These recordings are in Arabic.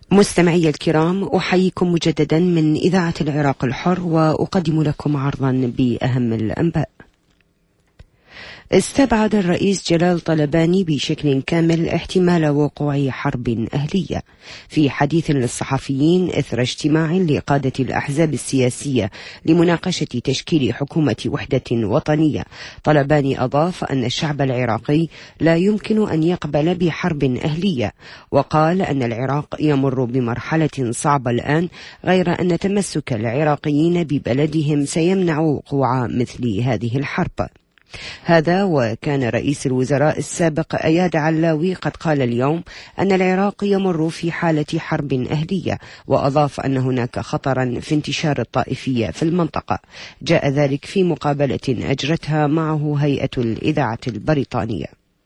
مستمعي الكرام، أحييكم مجددا من إذاعة العراق الحر، وأقدم لكم عرضا بأهم الأنباء. استبعد الرئيس جلال طلباني بشكل كامل احتمال وقوع حرب أهلية. في حديث للصحفيين إثر اجتماع لقادة الأحزاب السياسية لمناقشة تشكيل حكومة وحدة وطنية، طلباني أضاف أن الشعب العراقي لا يمكن أن يقبل بحرب أهلية، وقال أن العراق يمر بمرحلة صعبة الآن، غير أن تمسك العراقيين ببلدهم سيمنع وقوع مثل هذه الحرب. هذا وكان رئيس الوزراء السابق أياد علاوي قد قال اليوم أن العراق يمر في حالة حرب أهلية، وأضاف أن هناك خطرا في انتشار الطائفية في المنطقة. جاء ذلك في مقابلة أجرتها معه هيئة الإذاعة البريطانية.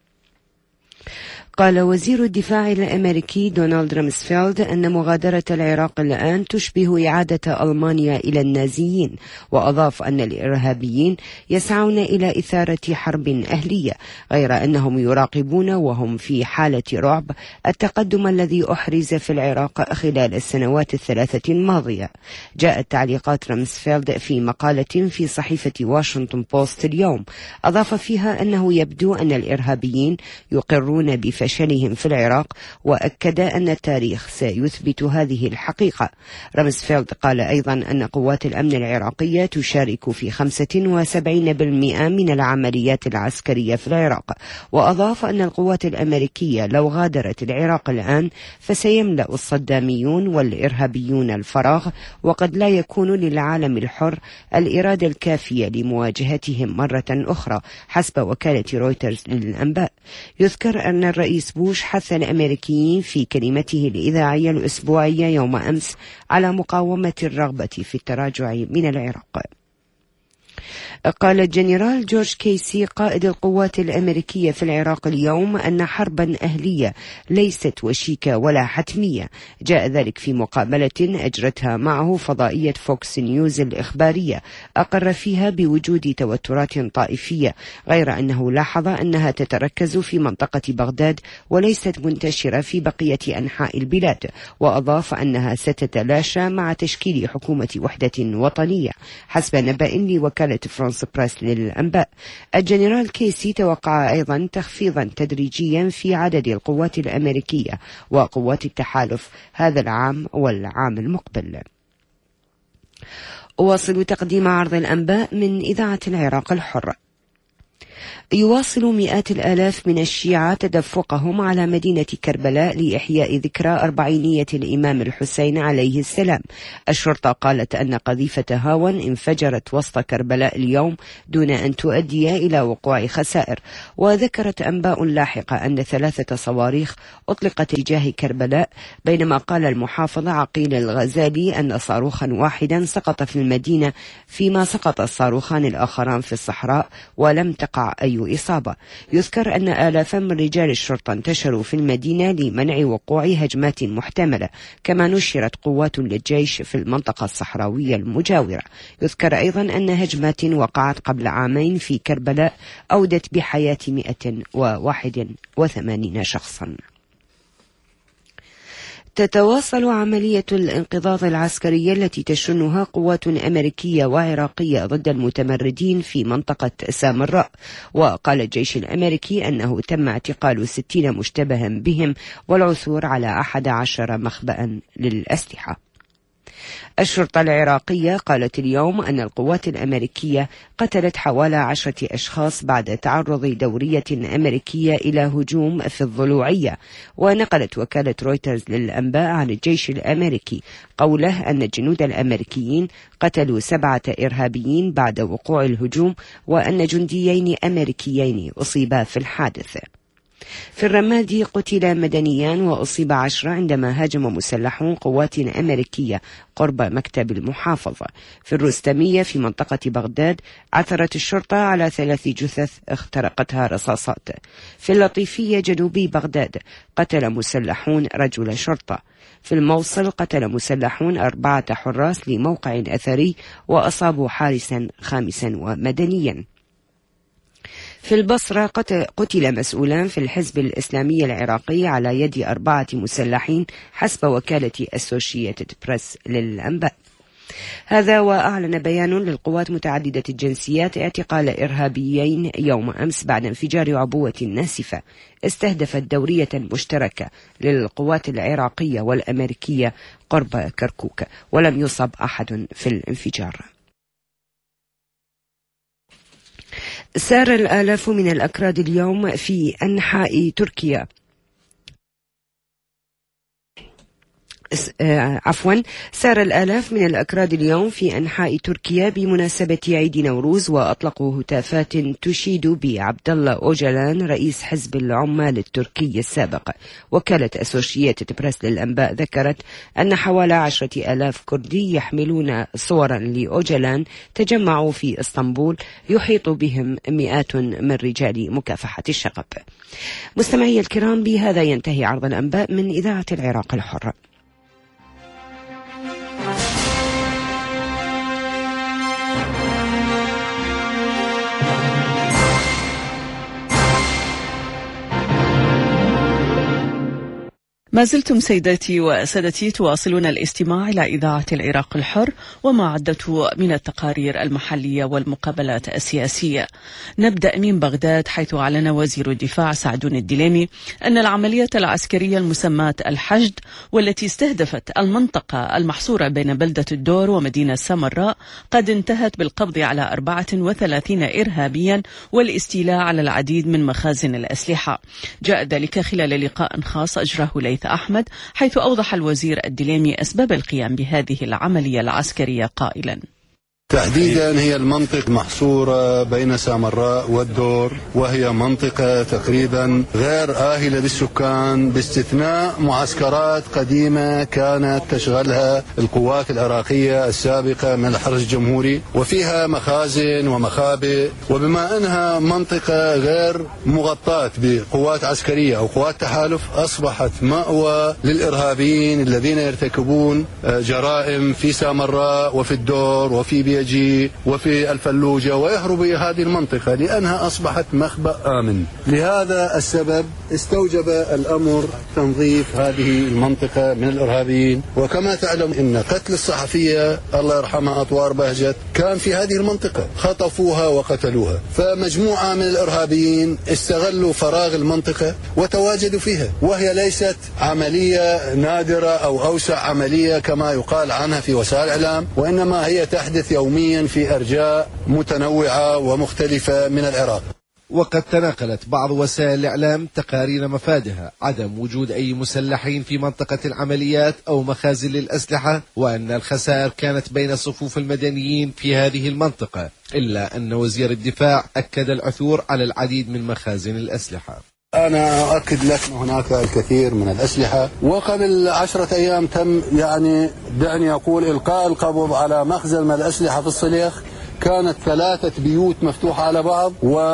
قال وزير الدفاع الأمريكي دونالد رامسفيلد أن مغادرة العراق الآن تشبه إعادة ألمانيا إلى النازيين، وأضاف أن الإرهابيين يسعون إلى إثارة حرب أهلية، غير أنهم يراقبون وهم في حالة رعب التقدم الذي أحرز في العراق خلال السنوات الثلاثة الماضية. جاءت تعليقات رامسفيلد في مقالة في صحيفة واشنطن بوست اليوم، أضاف فيها أنه يبدو أن الإرهابيين يقرون بفشلهم في العراق، وأكد أن التاريخ سيثبت هذه الحقيقة. رامسفيلد قال أيضا أن قوات الأمن العراقية تشارك في 75% من العمليات العسكرية في العراق، وأضاف أن القوات الأمريكية لو غادرت العراق الآن فسيملأ الصداميون والإرهابيون الفراغ، وقد لا يكون للعالم الحر الإرادة الكافية لمواجهتهم مرة أخرى، حسب وكالة رويترز للأنباء. يذكر أن الرئيس بوش حث الأمريكيين في كلمته الإذاعية الأسبوعية يوم أمس على مقاومة الرغبة في التراجع من العراق. قال الجنرال جورج كيسي قائد القوات الأمريكية في العراق اليوم أن حربا أهلية ليست وشيكة ولا حتمية. جاء ذلك في مقابلة أجرتها معه فضائية فوكس نيوز الإخبارية، أقر فيها بوجود توترات طائفية، غير أنه لاحظ أنها تتركز في منطقة بغداد وليست منتشرة في بقية أنحاء البلاد، وأضاف أنها ستتلاشى مع تشكيل حكومة وحدة وطنية، حسب نبأ لوكالة فرانس بريس للأنباء. الجنرال كيسي توقع أيضا تخفيضا تدريجيا في عدد القوات الأمريكية وقوات التحالف هذا العام والعام المقبل. أواصل تقديم عرض الأنباء من إذاعة العراق الحر. يواصل مئات الآلاف من الشيعة تدفقهم على مدينة كربلاء لإحياء ذكرى أربعينية الإمام الحسين عليه السلام. الشرطة قالت أن قذيفة هاون انفجرت وسط كربلاء اليوم دون أن تؤدي إلى وقوع خسائر، وذكرت أنباء لاحقة أن 3 صواريخ أطلقت تجاه كربلاء، بينما قال المحافظ عقيل الغزالي أن صاروخا واحدا سقط في المدينة، فيما سقط الصاروخان الآخران في الصحراء ولم تقع أي إصابة. يذكر أن آلافا من رجال الشرطة انتشروا في المدينة لمنع وقوع هجمات محتملة، كما نشرت قوات للجيش في المنطقة الصحراوية المجاورة. يذكر أيضا أن هجمات وقعت قبل عامين في كربلاء أودت بحياة 181 شخصا. تتواصل عملية الانقضاض العسكرية التي تشنها قوات أمريكية وعراقية ضد المتمردين في منطقة سامراء، وقال الجيش الأمريكي أنه تم اعتقال 60 مشتبها بهم والعثور على 11 مخبأ للأسلحة. الشرطة العراقية قالت اليوم أن القوات الأمريكية قتلت حوالي 10 أشخاص بعد تعرض دورية أمريكية إلى هجوم في الضلوعية. ونقلت وكالة رويترز للأنباء عن الجيش الأمريكي قوله أن الجنود الأمريكيين قتلوا 7 إرهابيين بعد وقوع الهجوم، وأن جنديين أمريكيين أصيبا في الحادث. في الرمادي قتل مدنيان وأصيب 10 عندما هاجم مسلحون قوات أمريكية قرب مكتب المحافظة. في الرستمية في منطقة بغداد عثرت الشرطة على 3 جثث اخترقتها رصاصات. في اللطيفية جنوبي بغداد قتل مسلحون رجل شرطة. في الموصل قتل مسلحون 4 حراس لموقع أثري وأصابوا حارسا خامسا ومدنيا. في البصرة قتل مسؤولان في الحزب الإسلامي العراقي على يد 4 مسلحين حسب وكالة أسوشيتد بريس للأنباء. هذا وأعلن بيان للقوات متعددة الجنسيات اعتقال إرهابيين يوم أمس بعد انفجار عبوة ناسفة استهدفت دورية مشتركة للقوات العراقية والأمريكية قرب كركوك، ولم يصب أحد في الانفجار. سار الآلاف من الأكراد اليوم في أنحاء تركيا سار الآلاف من الأكراد اليوم في أنحاء تركيا بمناسبة عيد نوروز، وأطلقوا هتافات تشيد بعبد الله أوجلان رئيس حزب العمال التركي السابق. وكالة أسوشيتد بريس للأنباء ذكرت أن حوالي 10,000 كردي يحملون صورا لأوجلان تجمعوا في اسطنبول، يحيط بهم مئات من رجال مكافحة الشغب. مستمعي الكرام، بهذا ينتهي عرض الأنباء من إذاعة العراق الحرة. ما زلتم سيداتي وسادتي تواصلون الاستماع إلى إذاعة العراق الحر وما عدته من التقارير المحلية والمقابلات السياسية. نبدأ من بغداد، حيث أعلن وزير الدفاع سعدون الدليمي أن العملية العسكرية المسماة الحشد، والتي استهدفت المنطقة المحصورة بين بلدة الدور ومدينة سامراء، قد انتهت بالقبض على 34 إرهابيا والاستيلاء على العديد من مخازن الأسلحة. جاء ذلك خلال لقاء خاص أجراه ليث أحمد، حيث أوضح الوزير الدليمي أسباب القيام بهذه العملية العسكرية قائلا: تحديدا هي المنطقة محصورة بين سامراء والدور، وهي منطقة تقريبا غير آهلة بالسكان باستثناء معسكرات قديمة كانت تشغلها القوات العراقية السابقة من الحرس الجمهوري، وفيها مخازن ومخابئ. وبما أنها منطقة غير مغطاة بقوات عسكرية أو قوات تحالف، أصبحت مأوى للإرهابيين الذين يرتكبون جرائم في سامراء وفي الدور وفي بيجي وفي الفلوجة، ويهرب إلى هذه المنطقة لأنها أصبحت مخبأ آمن. لهذا السبب استوجب الأمر تنظيف هذه المنطقة من الإرهابيين. وكما تعلم أن قتل الصحفية الله يرحمها أطوار بهجت كان في هذه المنطقة، خطفوها وقتلوها، فمجموعة من الإرهابيين استغلوا فراغ المنطقة وتواجدوا فيها، وهي ليست عملية نادرة أو أوسع عملية كما يقال عنها في وسائل الإعلام، وإنما هي تحدث يوميا في أرجاء متنوعة ومختلفة من العراق. وقد تناقلت بعض وسائل الإعلام تقارير مفادها عدم وجود أي مسلحين في منطقة العمليات أو مخازن للأسلحة، وأن الخسائر كانت بين صفوف المدنيين في هذه المنطقة، إلا أن وزير الدفاع أكد العثور على العديد من مخازن الأسلحة. أنا أؤكد لك هناك الكثير من الأسلحة، وقبل 10 أيام تم دعني أقول إلقاء القبض على مخزن من الأسلحة في الصليخ. كانت 3 بيوت مفتوحة على بعض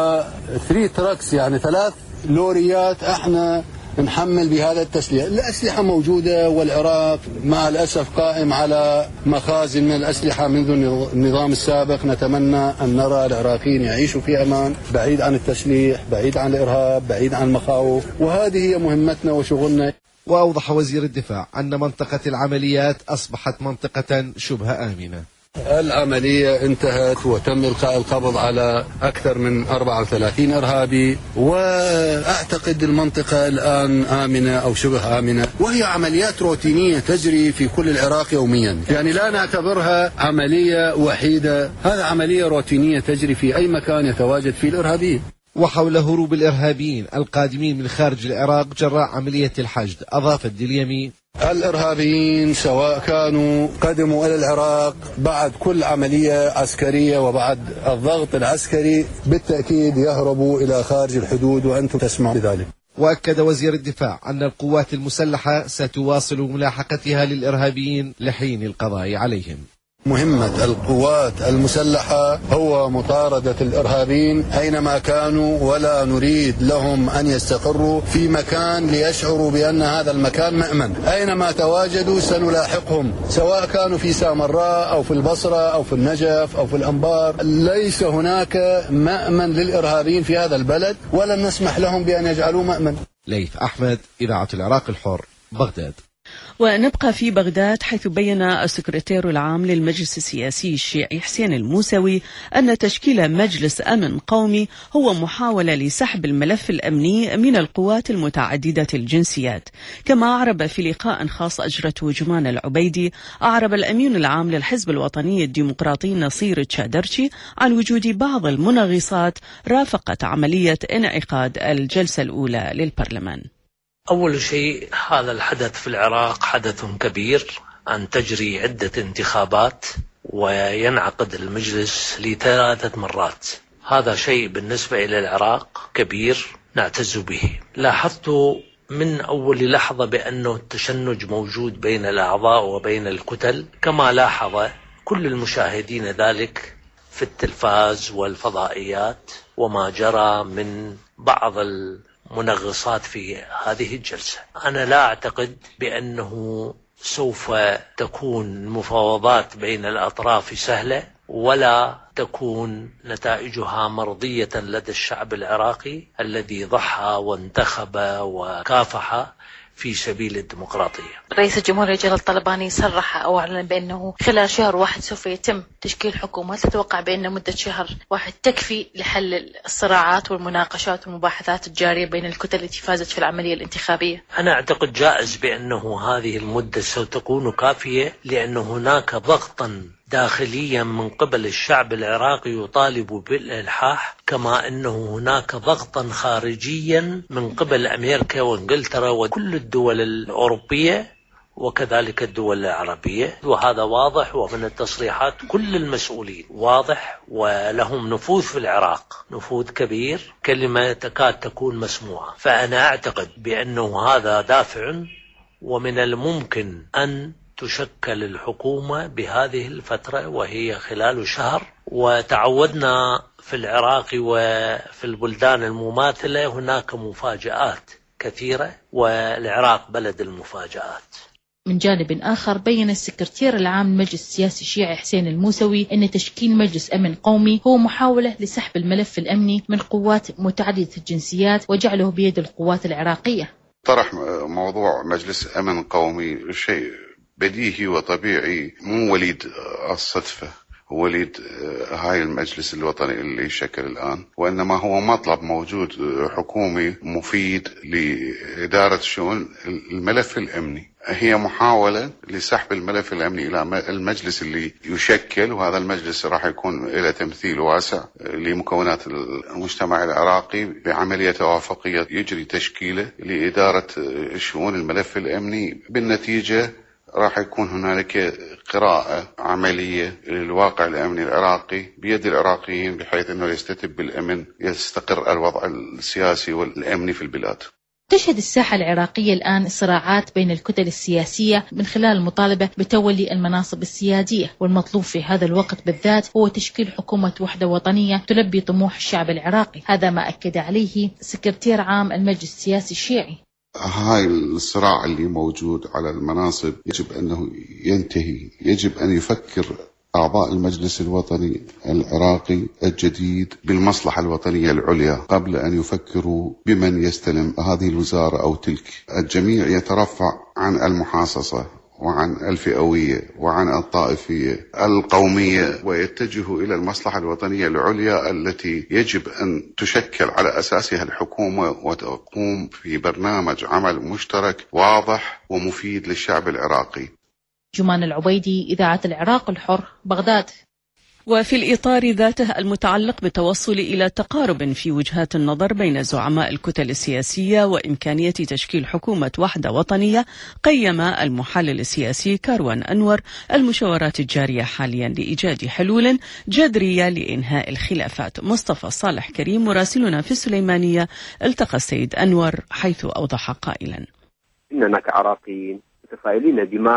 و3 تراكس، 3 لوريات احنا نحمل بهذا التسليح. الأسلحة موجودة، والعراق مع الأسف قائم على مخازن من الأسلحة منذ النظام السابق. نتمنى أن نرى العراقيين يعيشوا في أمان، بعيد عن التسليح، بعيد عن الإرهاب، بعيد عن المخاوف، وهذه هي مهمتنا وشغلنا. وأوضح وزير الدفاع أن منطقة العمليات أصبحت منطقة شبه آمنة. العملية انتهت وتم إلقاء القبض على أكثر من 34 إرهابي، وأعتقد المنطقة الآن آمنة أو شبه آمنة، وهي عمليات روتينية تجري في كل العراق يوميا، لا نعتبرها عملية وحيدة، هذا عملية روتينية تجري في أي مكان يتواجد فيه الإرهابيين. وحول هروب الإرهابيين القادمين من خارج العراق جراء عملية الحشد، أضاف الدليمي: الإرهابيين سواء كانوا قدموا إلى العراق بعد كل عملية عسكرية وبعد الضغط العسكري بالتأكيد يهربوا إلى خارج الحدود، وأنتم تسمعون بذلك. وأكد وزير الدفاع أن القوات المسلحة ستواصل ملاحقتها للإرهابيين لحين القضاء عليهم. مهمة القوات المسلحة هو مطاردة الإرهابيين أينما كانوا، ولا نريد لهم أن يستقروا في مكان ليشعروا بأن هذا المكان مأمن. أينما تواجدوا سنلاحقهم، سواء كانوا في سامراء أو في البصرة أو في النجف أو في الأنبار. ليس هناك مأمن للإرهابيين في هذا البلد، ولن نسمح لهم بأن يجعلوه مأمن. ليث أحمد، إذاعة العراق الحر، بغداد. ونبقى في بغداد، حيث بين السكرتير العام للمجلس السياسي الشيعي حسين الموسوي أن تشكيل مجلس أمن قومي هو محاولة لسحب الملف الأمني من القوات المتعددة الجنسيات. كما أعرب في لقاء خاص أجرته جمان العبيدي، أعرب الأمين العام للحزب الوطني الديمقراطي نصير تشادرشي عن وجود بعض المنغصات رافقت عملية انعقاد الجلسة الأولى للبرلمان. أول شيء، هذا الحدث في العراق حدث كبير، أن تجري عدة انتخابات وينعقد المجلس ل3 مرات. هذا شيء بالنسبة إلى العراق كبير نعتز به. لاحظت من أول لحظة بأنه التشنج موجود بين الأعضاء وبين الكتل، كما لاحظ كل المشاهدين ذلك في التلفاز والفضائيات وما جرى من بعض منغصات في هذه الجلسة. أنا لا أعتقد بأنه سوف تكون المفاوضات بين الأطراف سهلة، ولا تكون نتائجها مرضية لدى الشعب العراقي الذي ضحى وانتخب وكافح في سبيل الديمقراطية. رئيس الجمهورية جلال الطلباني صرح أو أعلن بأنه خلال شهر واحد سوف يتم تشكيل حكومة. تتوقع بأن مدة شهر واحد تكفي لحل الصراعات والمناقشات والمباحثات الجارية بين الكتل التي فازت في العملية الانتخابية؟ أنا أعتقد جائز بأنه هذه المدة ستكون كافية، لأن هناك ضغطا داخليا من قبل الشعب العراقي يطالب بالإلحاح، كما أنه هناك ضغطا خارجيا من قبل أمريكا وإنجلترا وكل الدول الأوروبية وكذلك الدول العربية. وهذا واضح، ومن التصريحات كل المسؤولين واضح، ولهم نفوذ في العراق، نفوذ كبير، كلمة تكاد تكون مسموعة. فأنا أعتقد بأنه هذا دافع، ومن الممكن أن تشكل الحكومة بهذه الفترة وهي خلال شهر. وتعودنا في العراق وفي البلدان المماثلة هناك مفاجآت كثيرة، والعراق بلد المفاجآت. من جانب آخر، بين السكرتير العام للمجلس السياسي الشيعي حسين الموسوي أن تشكيل مجلس أمن قومي هو محاولة لسحب الملف الأمني من قوات متعددة الجنسيات وجعله بيد القوات العراقية. طرح موضوع مجلس أمن قومي شيء بديهي وطبيعي، مو وليد الصدفة، وليد هاي المجلس الوطني اللي يشكل الآن، وإنما هو مطلب موجود حكومي مفيد لإدارة شؤون الملف الأمني. هي محاولة لسحب الملف الأمني إلى المجلس اللي يشكل، وهذا المجلس راح يكون له تمثيل واسع لمكونات المجتمع العراقي بعملية توافقية يجري تشكيله لإدارة شؤون الملف الأمني. بالنتيجة راح يكون هنالك قراءة عملية للواقع الأمني العراقي بيد العراقيين، بحيث أنه يستتب بالأمن، يستقر الوضع السياسي والأمني في البلاد. تشهد الساحة العراقية الآن صراعات بين الكتل السياسية من خلال المطالبة بتولي المناصب السيادية، والمطلوب في هذا الوقت بالذات هو تشكيل حكومة وحدة وطنية تلبي طموح الشعب العراقي. هذا ما أكد عليه سكرتير عام المجلس السياسي الشيعي. هاي الصراع اللي موجود على المناصب يجب أنه ينتهي. يجب أن يفكر أعضاء المجلس الوطني العراقي الجديد بالمصلحة الوطنية العليا قبل أن يفكروا بمن يستلم هذه الوزارة أو تلك. الجميع يترفع عن المحاصصة وعن الفئوية وعن الطائفية القومية، ويتجه إلى المصلحة الوطنية العليا التي يجب أن تشكل على أساسها الحكومة وتقوم في برنامج عمل مشترك واضح ومفيد للشعب العراقي. جمان العبيدي، إذاعة العراق الحر، بغداد. وفي الإطار ذاته المتعلق بالتوصل إلى تقارب في وجهات النظر بين زعماء الكتل السياسية وإمكانية تشكيل حكومة وحدة وطنية، قيم المحلل السياسي كاروان أنور المشاورات الجارية حاليا لإيجاد حلول جذرية لإنهاء الخلافات. مصطفى صالح كريم مراسلنا في السليمانية التقى السيد أنور، حيث أوضح قائلا: إننا كعراقيين متفائلين بما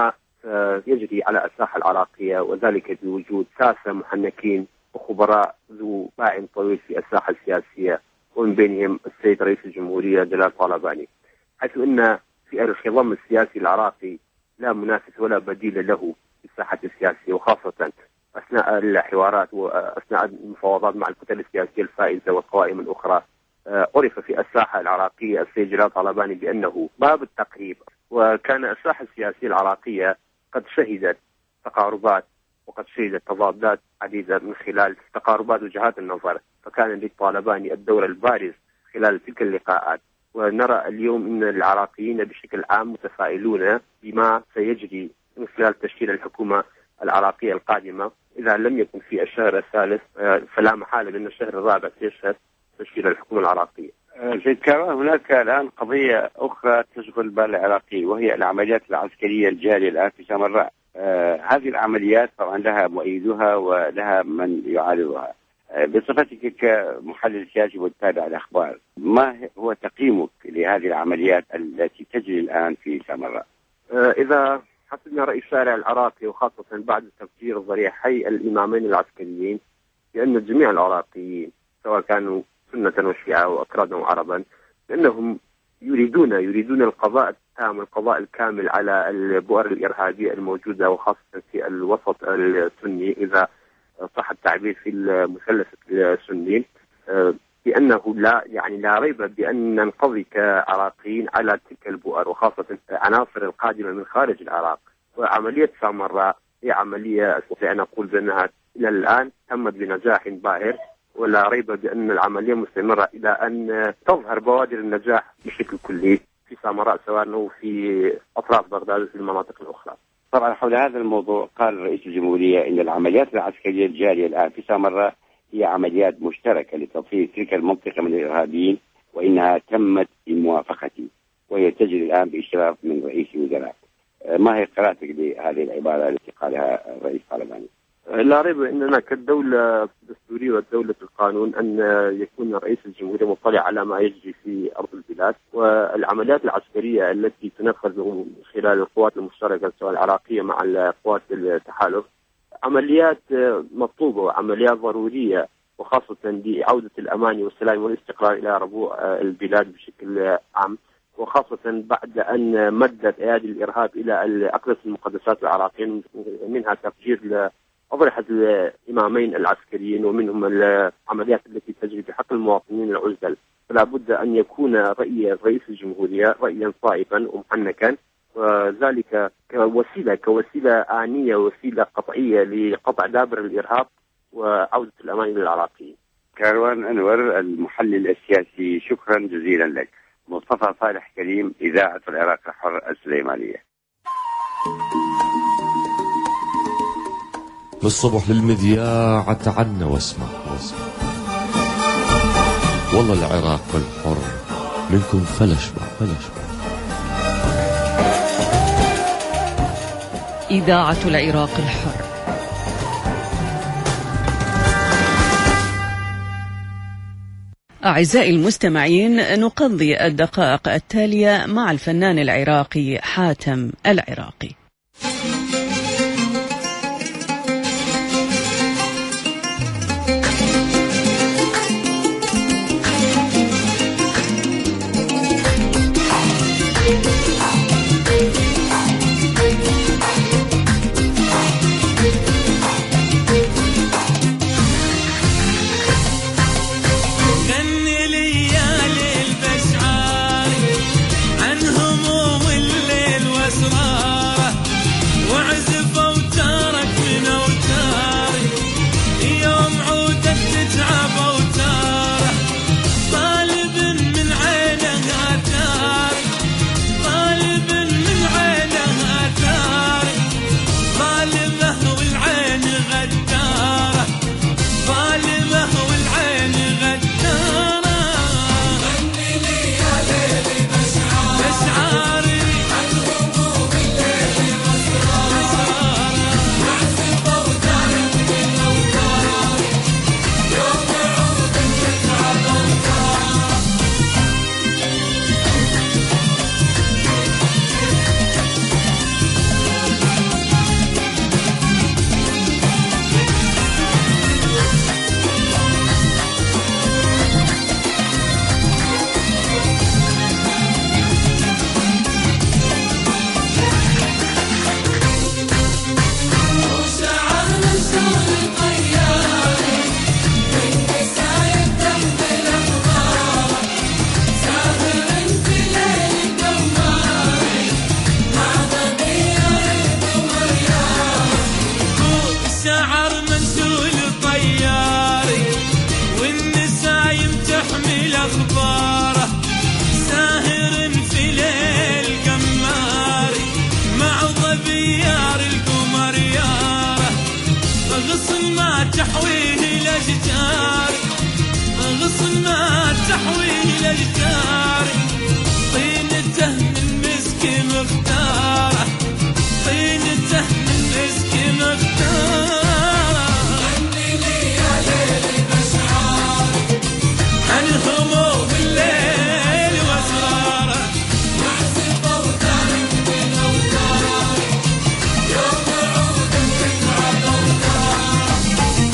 يجري على الساحة العراقية، وذلك بوجود ساسة محنكين وخبراء ذو باع طويل في الساحة السياسية، ومن بينهم السيد رئيس الجمهورية جلال طالباني، حيث أن في الخضم السياسي العراقي لا منافس ولا بديل له في الساحة السياسية، وخاصة أثناء الحوارات وأثناء المفاوضات مع الكتل السياسية الفائزة والقوائم الأخرى. عرف في الساحة العراقية السيد جلال طالباني بأنه باب التقريب، وكان الساحة السياسية العراقية قد شهدت تقاربات وقد شهدت تضادات عديدة من خلال تقاربات وجهات النظر، فكان للطالباني الدور البارز خلال تلك اللقاءات. ونرى اليوم أن العراقيين بشكل عام متفائلون بما سيجري من خلال تشكيل الحكومة العراقية القادمة، إذا لم يكن في الشهر الثالث فلا محالة بأن الشهر الرابع سيشهد تشكيل الحكومة العراقية. سيد كاروان، هناك الآن قضية أخرى تشغل بال العراقي، وهي العمليات العسكرية الجارية الآن في سامراء. هذه العمليات طبعا لها مؤيدها ولها من يعارضها. بصفتك كمحلل سياسي وتتابع الأخبار، ما هو تقييمك لهذه العمليات التي تجري الآن في سامراء؟ إذا حسبنا رأي الشارع العراقي، وخاصة بعد تفجير ضريحي الإمامين العسكريين، بأن جميع العراقيين سواء كانوا سنة وشيعة وأكرادا وعربا، لأنهم يريدون القضاء التام، القضاء الكامل على البؤر الإرهابية الموجودة، وخاصة في الوسط السني إذا صح التعبير في المثلث السني، بأنه لا ريب بأن ننقضي كعراقيين على تلك البؤر، وخاصة العناصر القادمة من خارج العراق. وعملية سامراء هي عملية أستطيع أن أقول بأنها إلى الآن تمت بنجاح باهر، ولا ريب بأن العملية مستمرة إلى أن تظهر بوادر النجاح بشكل كلي في سامراء، سواء في أطراف بغداد وفي المناطق الأخرى. طبعا حول هذا الموضوع قال رئيس الجمهورية أن العمليات العسكرية الجارية الآن في سامراء هي عمليات مشتركة لتطهير تلك المنطقة من الإرهابيين، وإنها تمت بموافقتي، وهي تجري الآن بإشراف من رئيس الوزراء. ما هي قراءتك لهذه العبارة التي قالها الرئيس طالباني؟ لا ريب أننا كالدولة الدستورية والدولة القانون أن يكون رئيس الجمهورية مطلع على ما يجري في أرض البلاد، والعمليات العسكرية التي تنفذ من خلال القوات المشتركة سواء العراقية مع القوات التحالف عمليات مطلوبة وعمليات ضرورية، وخاصة لعودة الأمان والسلام والاستقرار إلى ربوع البلاد بشكل عام، وخاصة بعد أن مدت أيادي الإرهاب إلى أقدس المقدسات العراقية، منها تفجير أضرحة الإمامين العسكريين، ومنهم العمليات التي تجري بحق المواطنين العزل. فلا بد أن يكون رأي رئيس الجمهورية رأيا صائبا ومحنكا، وذلك كوسيلة آنية، وسيلة قطعية لقطع دابر الإرهاب وعودة الأمان للعراقيين. كاروان أنور المحلل السياسي، شكرا جزيلا لك. مصطفى صالح كريم، إذاعة العراق الحر السليمانية. بالصبح للمذياع تعنا واسمع والله العراق الحر منكم فلش بع. إذاعة العراق الحر. أعزائي المستمعين، نقضي الدقائق التالية مع الفنان العراقي حاتم العراقي. مختاره طينته من مسك مختاره غني لي يا ليلي بأسرارك عن هموم الليل واسراره واحسب اوتارك من اوتارك يوم عود تتعب اوتارك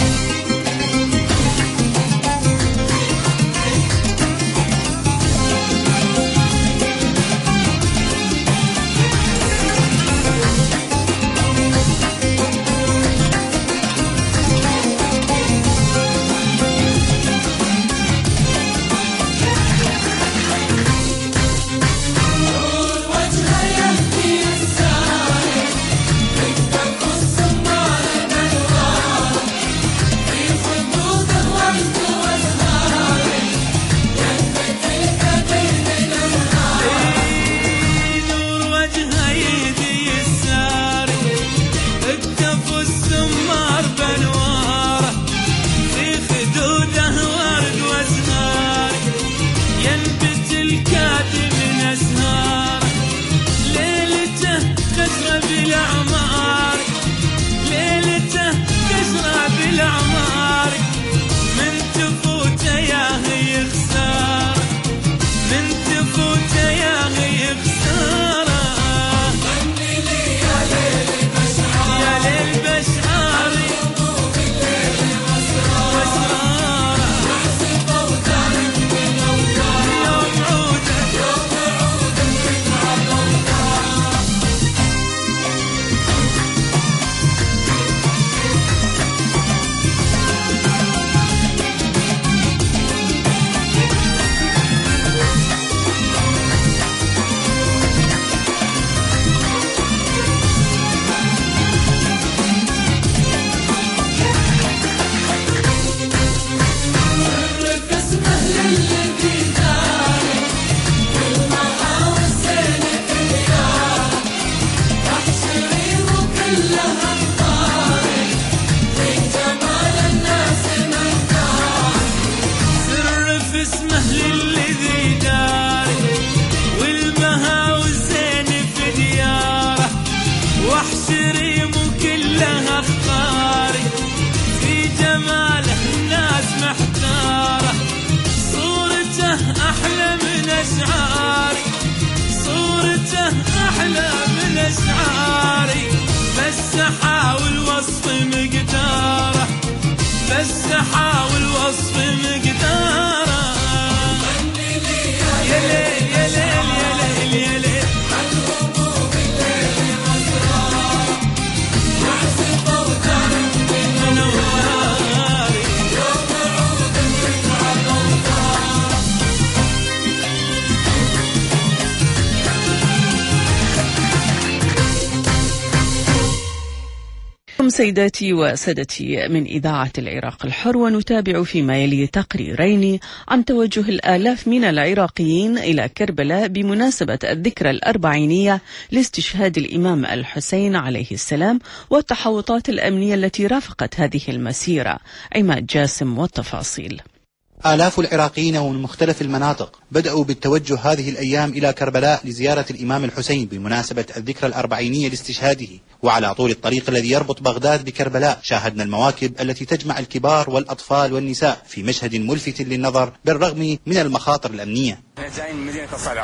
سيداتي وسادتي من إذاعة العراق الحر، ونتابع فيما يلي تقريرين عن توجه الآلاف من العراقيين إلى كربلاء بمناسبة الذكرى الأربعينية لاستشهاد الإمام الحسين عليه السلام والتحوطات الأمنية التي رافقت هذه المسيرة. عماد جاسم والتفاصيل. آلاف العراقيين ومن مختلف المناطق بدأوا بالتوجه هذه الأيام إلى كربلاء لزيارة الإمام الحسين بمناسبة الذكرى الأربعينية لاستشهاده. وعلى طول الطريق الذي يربط بغداد بكربلاء شاهدنا المواكب التي تجمع الكبار والأطفال والنساء في مشهد ملفت للنظر بالرغم من المخاطر الأمنية. جايين من مدينة الصدر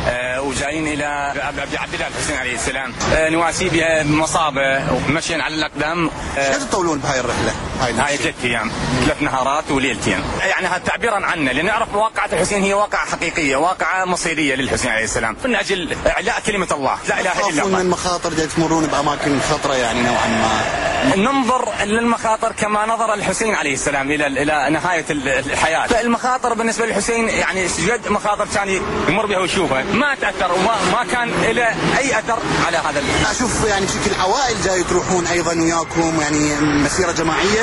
وجايين إلى عبد الله الحسين عليه السلام، نواسي بها بمصابة ومشيا على الأقدام. كيف تطولون بهاي الرحلة؟ هاي 3 أيام 3 نهارات وليلتين، يعني تعبيرا عنه، لأن نعرف واقعة الحسين هي واقعة حقيقية، واقعة مصيرية للحسين عليه السلام، من أجل إعلاء كلمة الله لا إله إلا الله. من المخاطر جاي تمرون بأماكن خطرة يعني نوعا ما؟ ننظر للمخاطر كما نظر الحسين عليه السلام إلى نهاية الحياة. فالمخاطر بالنسبة للحسين يعني جد مخاطر كان يمر بها ويشوفها، ما تأثر وما كان إلى أي أثر على هذا. أشوف يعني بشكل عوائل جاي تروحون أيضا وياكم، يعني مسيرة جماعية.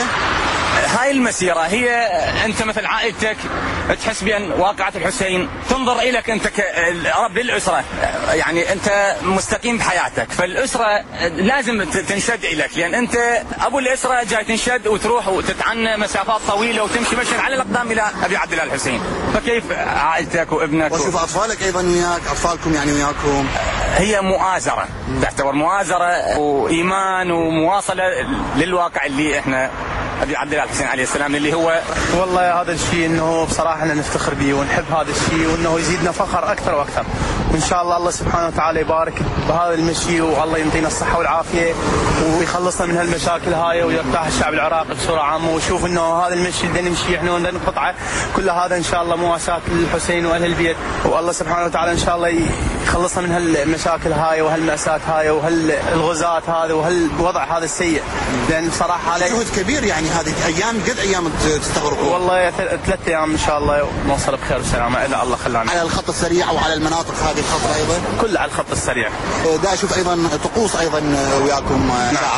هاي المسيرة هي أنت مثل عائلتك تحس بأن واقعة الحسين تنظر إليك أنت كرب للأسرة، يعني أنت مستقيم بحياتك، فالأسرة لازم تنشد إليك، لأن أنت أبو الأسرة جاي تنشد وتروح وتتعنى مسافات طويلة وتمشي مشي على الأقدام إلى أبي عبد الله الحسين، فكيف عائلتك وابنك وشوف أطفالك أيضا وياك، أطفالكم يعني وياكم؟ هي مؤازرة، تعتبر مؤازرة وإيمان ومواصلة للواقع اللي إحنا أبي عبد الله الحسين عليه السلام اللي هو. والله هذا الشيء إنه بصراحة احنا نفتخر به ونحب هذا الشيء، وإنه يزيدنا فخر أكثر وأكثر، وإن شاء الله سبحانه وتعالى يبارك بهذا المشي، والله يمتينا الصحة والعافية ويخلصنا من هالمشاكل هاي ويرتاح الشعب العراقي بصورة عامة، وشوف إنه هذا المشي اللي نمشي إحنا ونقطعه كل هذا إن شاء الله مواساة للحسين وأهل البيت، والله سبحانه وتعالى إن شاء الله يخلصنا من هالمشاكل هاي وهالمأساة هاي وهالغزات هذا وهالوضع هذا السيء، لأن بصراحة عليك جهد كبير يعني. هذه أيام قد أيام تستغرقوا؟ والله 3 أيام إن شاء الله نوصل بخير وسلامة إذا الله خلانا. على الخط السريع وعلى المناطق هذه الخطرة أيضا؟ كلها على الخط السريع. دا أشوف أيضا طقوس أيضا وياكم،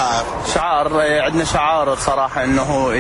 شعار عندنا شعار بصراحة إنه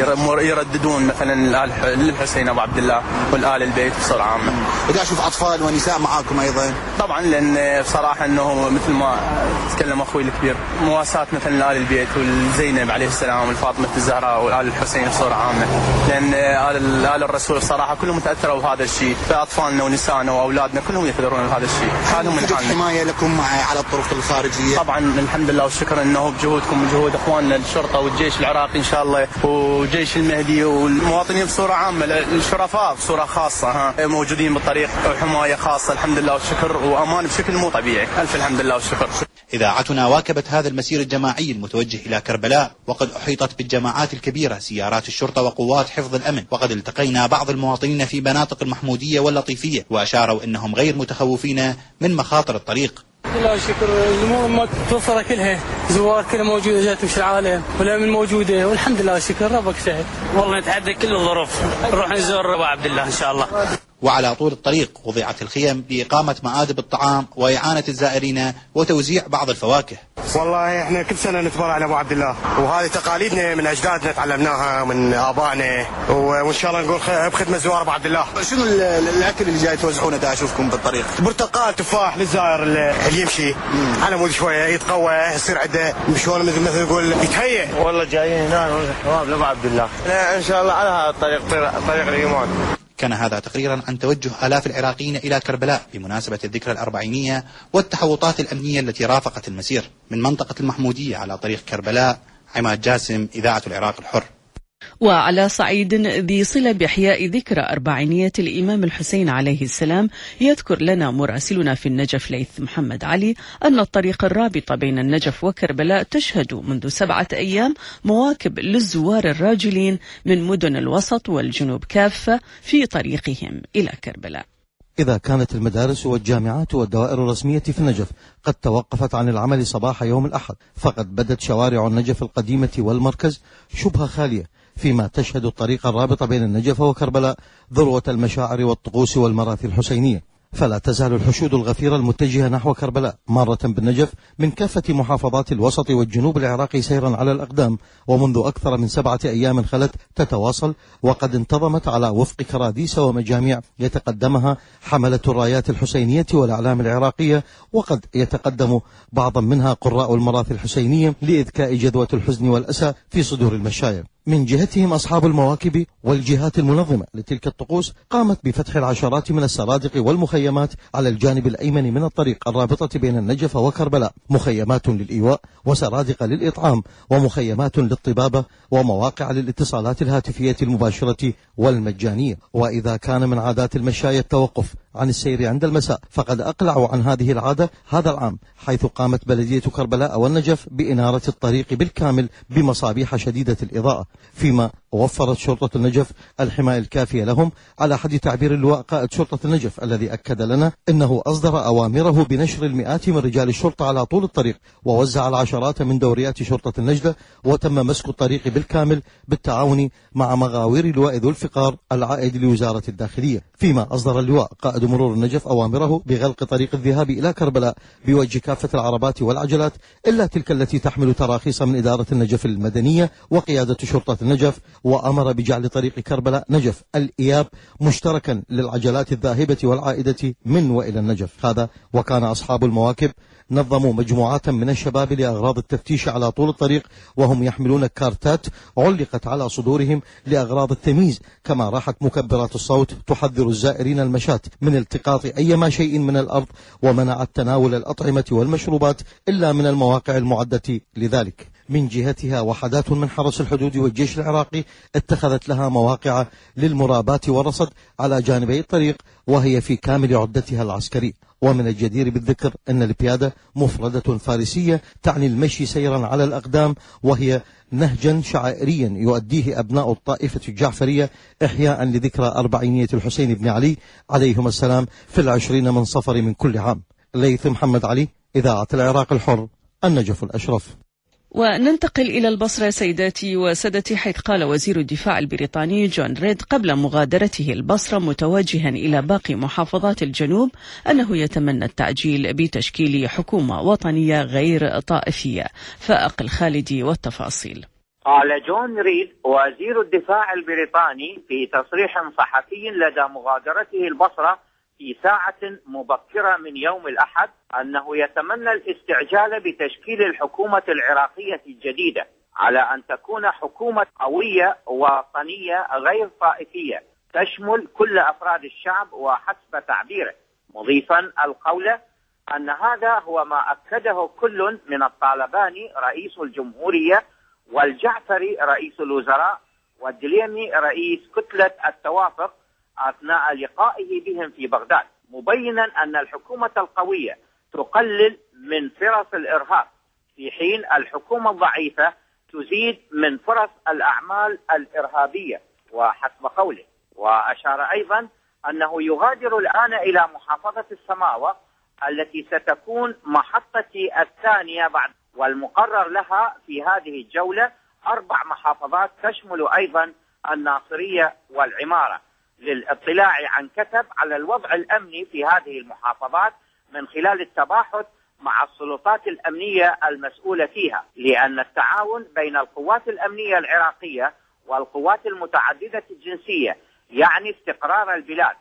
يرددون مثلا للحسين أبو عبد الله والآل البيت بصورة عامة. دا أشوف أطفال ونساء معاكم أيضا؟ طبعا، لأن بصراحة إنه مثل ما تكلم أخوي الكبير مواساة مثلا آل البيت والزينب عليه السلام والفاطمة الزهراء والآل الحسين بصورة عامة، لأن آل الرسول بصراحة كلهم متأثروا بهذا الشيء، فأطفالنا ونسائنا وأولادنا كلهم يقدرون بهذا الشيء. حالهم من حالنا. حماية لكم على الطرق الخارجية؟ طبعا الحمد لله والشكر إنه بجهودكم وجهود إخواننا الشرطة والجيش العراقي إن شاء الله وجيش المهدي والمواطنين بصورة عامة، الشرفاء بصورة خاصة موجودين بالطريق وحماية خاصة الحمد لله والشكر وأمان بشكل مو طبيعي. ألف الحمد لله والشكر. إذاعتنا واكبت هذا المسير الجماعي المتوجه إلى كربلاء، وقد أحيطت بالجماعات الكبيرة سيارات الشرطة وقوات حفظ الأمن، وقد التقينا بعض المواطنين في مناطق المحمودية واللطيفية وأشاروا أنهم غير متخوفين من مخاطر الطريق. لا شكر، الأمور ما توفر كلها، زوار كلها موجودة جات مش العالم والأمن موجودة والحمد لله شكر ربك سهل. والله نتحدى كل الظروف، نروح نزور أبو عبد الله إن شاء الله. وعلى طول الطريق وضعت الخيم لإقامة مآدب الطعام وإعانة الزائرين وتوزيع بعض الفواكه. والله احنا كل سنة نتبرع لأبو عبد الله، وهذه تقاليدنا من أجدادنا تعلمناها من آبائنا، وإن شاء الله نقول بخدمة زوار أبو عبد الله. شنو الأكل اللي جاي توزعونه دا أشوفكم بالطريق؟ برتقال تفاح للزائر اللي يمشي على مود شوية يتقوى يصير عنده مشوار مثل نقول يتهيأ. والله جايين هنا شباب لأبو عبد الله، لا إن شاء الله على هذا الطريق طريق الإيمان. كان هذا تقريرا عن توجه آلاف العراقيين إلى كربلاء بمناسبة الذكرى الأربعينية والتحوطات الأمنية التي رافقت المسير. من منطقة المحمودية على طريق كربلاء، عماد جاسم، إذاعة العراق الحر. وعلى صعيد ذي صلة بإحياء ذكرى أربعينية الإمام الحسين عليه السلام، يذكر لنا مراسلنا في النجف ليث محمد علي أن الطريق الرابطة بين النجف وكربلاء تشهد منذ 7 أيام مواكب للزوار الراجلين من مدن الوسط والجنوب كافة في طريقهم إلى كربلاء. إذا كانت المدارس والجامعات والدوائر الرسمية في النجف قد توقفت عن العمل صباح يوم الأحد، فقد بدت شوارع النجف القديمة والمركز شبه خالية، فيما تشهد الطريق الرابطة بين النجف وكربلاء ذروة المشاعر والطقوس والمراثي الحسينية. فلا تزال الحشود الغفيرة المتجهة نحو كربلاء مارة بالنجف من كافة محافظات الوسط والجنوب العراقي سيرا على الأقدام، ومنذ أكثر من 7 أيام خلت تتواصل، وقد انتظمت على وفق كراديس ومجاميع يتقدمها حملة الرايات الحسينية والأعلام العراقية، وقد يتقدم بعضا منها قراء المراثي الحسينية لإذكاء جذوة الحزن والأسى في صدور المشاير. من جهتهم أصحاب المواكب والجهات المنظمة لتلك الطقوس قامت بفتح العشرات من السرادق والمخيمات على الجانب الأيمن من الطريق الرابطة بين النجف وكربلاء، مخيمات للإيواء وسرادق للإطعام ومخيمات للطبابة ومواقع للاتصالات الهاتفية المباشرة والمجانية. وإذا كان من عادات المشاية التوقف عن السير عند المساء، فقد أقلعوا عن هذه العادة هذا العام، حيث قامت بلدية كربلاء والنجف بإنارة الطريق بالكامل بمصابيح شديدة الإضاءة، فيما وفرت شرطة النجف الحماية الكافية لهم، على حد تعبير اللواء قائد شرطة النجف الذي أكد لنا أنه أصدر أوامره بنشر المئات من رجال الشرطة على طول الطريق، ووزع العشرات من دوريات شرطة النجدة، وتم مسك الطريق بالكامل بالتعاون مع مغاوير لواء ذو الفقار العائد لوزارة الداخلية. فيما أصدر اللواء قائد مرور النجف أوامره بغلق طريق الذهاب إلى كربلاء بوجه كافة العربات والعجلات إلا تلك التي تحمل تراخيص من إدارة النجف المدنية وقيادة شرطة النجف، وأمر بجعل طريق كربلاء نجف الإياب مشتركا للعجلات الذاهبة والعائدة من وإلى النجف. هذا وكان أصحاب المواكب نظموا مجموعات من الشباب لأغراض التفتيش على طول الطريق، وهم يحملون كارتات علقت على صدورهم لأغراض التمييز، كما راحت مكبرات الصوت تحذر الزائرين المشاة من التقاط أيما شيء من الأرض، ومنعت تناول الأطعمة والمشروبات إلا من المواقع المعدة لذلك. من جهتها وحدات من حرس الحدود والجيش العراقي اتخذت لها مواقع للمراباة والرصد على جانبي الطريق، وهي في كامل عدتها العسكرية. ومن الجدير بالذكر أن البيادة مفردة فارسية تعني المشي سيرا على الأقدام، وهي نهجا شعائريا يؤديه أبناء الطائفة الجعفرية إحياء لذكرى 400 الحسين بن علي عليهم السلام في 20 من صفر من كل عام. ليث محمد علي، إذاعة العراق الحر، النجف الأشرف. وننتقل إلى البصرة سيداتي وسادتي، حيث قال وزير الدفاع البريطاني جون ريد قبل مغادرته البصرة متوجها إلى باقي محافظات الجنوب أنه يتمنى التعجيل بتشكيل حكومة وطنية غير طائفية. فائق الخالدي والتفاصيل. قال جون ريد وزير الدفاع البريطاني في تصريح صحفي لدى مغادرته البصرة في ساعة مبكرة من يوم الأحد أنه يتمنى الاستعجال بتشكيل الحكومة العراقية الجديدة على أن تكون حكومة قوية وطنية غير طائفية تشمل كل أفراد الشعب، وحسب تعبيره مضيفا القول أن هذا هو ما أكده كل من الطالباني رئيس الجمهورية والجعفري رئيس الوزراء والدليمي رئيس كتلة التوافق أثناء لقائه بهم في بغداد، مبينا أن الحكومة القوية تقلل من فرص الإرهاب في حين الحكومة الضعيفة تزيد من فرص الأعمال الإرهابية. وحسب قوله، وأشار أيضا أنه يغادر الآن إلى محافظة السماوة التي ستكون محطتي الثانية بعد، والمقرر لها في هذه الجولة 4 محافظات تشمل أيضا الناصرية والعمارة، للاطلاع عن كثب على الوضع الأمني في هذه المحافظات من خلال التباحث مع السلطات الأمنية المسؤولة فيها، لأن التعاون بين القوات الأمنية العراقية والقوات المتعددة الجنسية يعني استقرار البلاد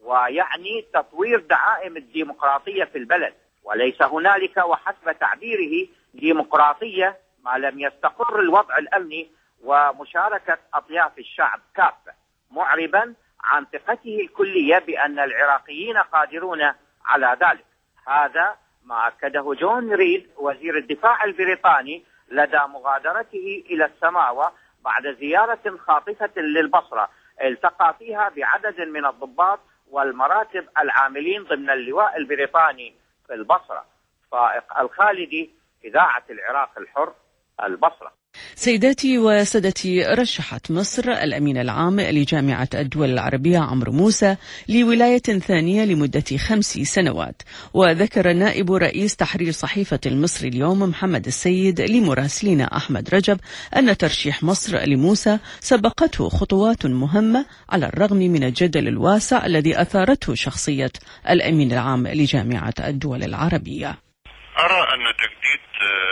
ويعني تطوير دعائم الديمقراطية في البلد، وليس هنالك وحسب تعبيره ديمقراطية ما لم يستقر الوضع الأمني ومشاركة أطياف الشعب كافة، معربا عن ثقته الكلية بأن العراقيين قادرون على ذلك. هذا ما أكده جون ريد وزير الدفاع البريطاني لدى مغادرته إلى السماوة بعد زيارة خاطفة للبصرة التقى فيها بعدد من الضباط والمراتب العاملين ضمن اللواء البريطاني في البصرة. فائق الخالدي، إذاعة العراق الحر، البصرة. سيداتي وسادتي، رشحت مصر الأمين العام لجامعة الدول العربية عمرو موسى لولاية ثانية لمدة 5 سنوات. وذكر نائب رئيس تحرير صحيفة المصري اليوم محمد السيد لمراسلنا أحمد رجب أن ترشيح مصر لموسى سبقته خطوات مهمة على الرغم من الجدل الواسع الذي أثارته شخصية الأمين العام لجامعة الدول العربية. أرى أن تجديد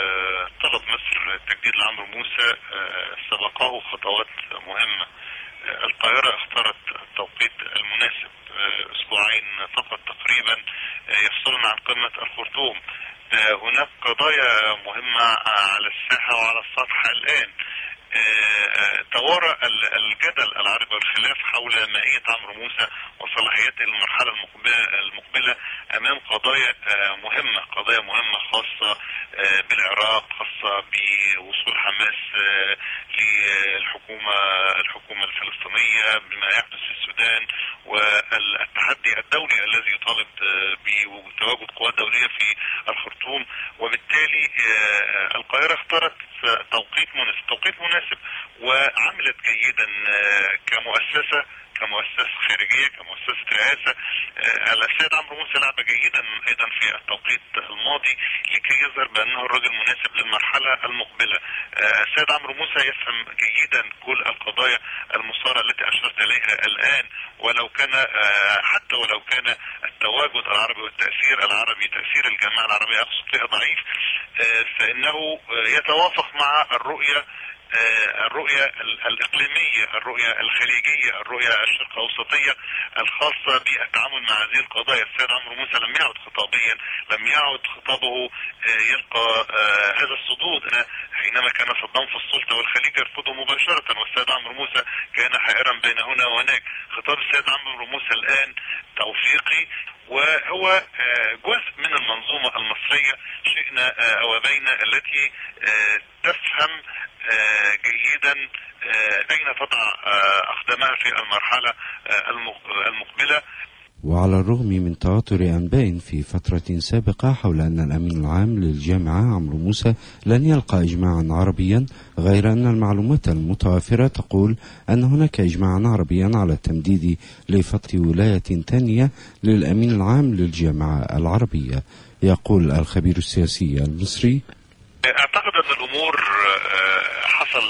طلب مصر تجديد لعمرو موسى سبقه خطوات مهمة. القاهرة اختارت التوقيت المناسب، 2 أسبوعين فقط تقريبا يفصلون عن قمة الخرطوم. هناك قضايا مهمة على الساحة وعلى السطح الآن. توارى الجدل العربي والخلاف حول ماهية عمرو موسى وصلاحياته للمرحلة المقبلة أمام قضايا مهمة خاصة بالعراق، خاصة بوصول حماس للحكومة الفلسطينية، بما يحدث في السودان، والتحدي الدولي الذي يطالب بتواجد قوات دولية في الخرطوم. وبالتالي القاهرة اختارت توقيت مناسب وعملت جيدا كمؤسسة خارجية، كمؤسسة رئاسة. السيد عمرو موسى لعب جيدا أيضا في التوقيت الماضي لكي يظهر بأنه الرجل مناسب للمرحلة المقبلة. السيد عمرو موسى يفهم جيدا كل القضايا المثارة التي أشرت إليها الآن، حتى ولو كان التواجد العربي والتأثير العربي، تأثير الجماعة العربية أقصد فيها ضعيف، فإنه يتوافق مع الرؤية الرؤية الإقليمية، الرؤية الخليجية، الرؤية الشرق أوسطية الخاصة بالتعامل مع هذه القضايا. السيد عمرو موسى لم يعد خطابيا، لم يعد خطابه يلقى هذا الصدود. حينما كان صدام في السلطة والخليج يرفضه مباشرة، والسيد عمرو موسى كان حائرا بين هنا وهناك. خطاب السيد عمرو موسى الآن توفيقي، وهو جزء من المنظومة المصرية شئنا أو أبينا، التي تفهم جيدا أين تضع أقدامها في المرحلة المقبلة. وعلى الرغم من تواتر أنباء في فترة سابقة حول أن الأمين العام للجامعة عمرو موسى لن يلقى إجماعا عربيا، غير أن المعلومات المتوافرة تقول أن هناك إجماعا عربيا على التمديد لفترة ولاية ثانية للأمين العام للجامعة العربية. يقول الخبير السياسي المصري: أعتقد أن الأمور حصل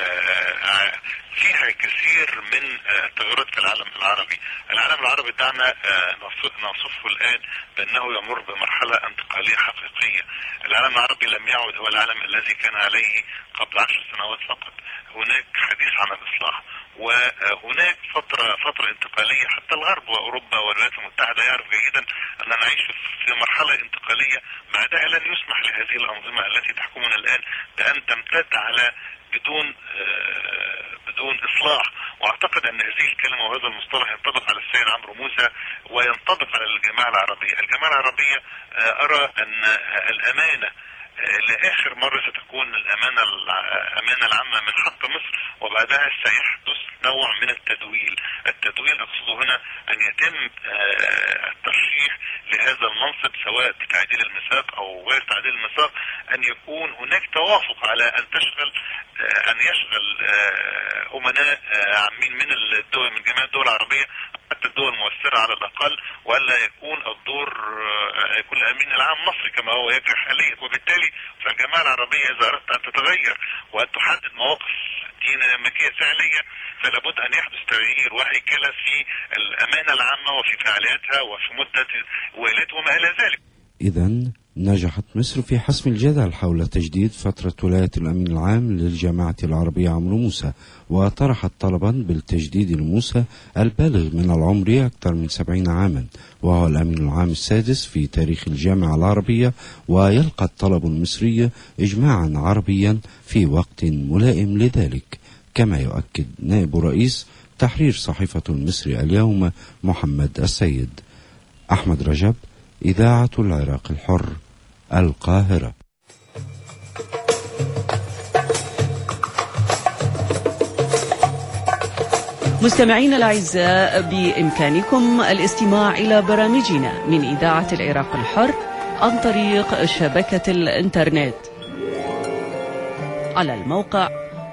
فيها كثير من التغيرات في العالم العربي. العالم العربي دعنا نوصفه الآن بأنه يمر بمرحلة انتقالية حقيقية. العالم العربي لم يعد هو العالم الذي كان عليه قبل 10 سنوات فقط. هناك حديث عن الإصلاح، وهناك فترة انتقالية. حتى الغرب وأوروبا والولايات المتحدة يعرف جيدا أننا نعيش في مرحلة انتقالية، بعدها لن يسمح لهذه الأنظمة التي تحكمنا الآن بأن تمتد على بدون إصلاح. وأعتقد أن هذه الكلمة وهذا المصطلح ينطبق على السيد عمرو موسى وينطبق على الجماعة العربية. الجماعة العربية أرى أن الأمانة لآخر مرة ستكون الأمانة العامة من حق مصر، وبعدها سيحدث نوع من التدويل. أقصد هنا أن يتم الترشيح لهذا المنصب سواء بتعديل الميثاق أو غير تعديل الميثاق، أن يكون هناك توافق على أن يشغل أمناء عامين من الدول، من جميع الدول العربية، حتى الدول المؤثرة على الأقل، وألا يكون الدور يكون الأمين العام مصري كما هو يجري حاليا. وبالتالي فالجماعة العربية إذا أردت أن تتغير وأن تحدد مواقف ديناميكية فعلية، فلا بد أن يحدث تغيير وهيكلة في الأمانة العامة وفي فعالياتها وفي مدة ولايتها وما إلى ذلك. إذن نجحت مصر في حسم الجدل حول تجديد فترة ولاية الأمين العام للجامعة العربية عمرو موسى، وطرحت طلبا بالتجديد لموسى البالغ من العمر أكثر من 70 عاما، وهو الأمين العام السادس في تاريخ الجامعة العربية، ويلقى الطلب المصري إجماعا عربيا في وقت ملائم لذلك، كما يؤكد نائب رئيس تحرير صحيفة المصري اليوم محمد السيد. أحمد رجب، إذاعة العراق الحر، القاهرة. مستمعين الأعزاء، بإمكانكم الاستماع إلى برامجنا من إذاعة العراق الحر عن طريق شبكة الإنترنت على الموقع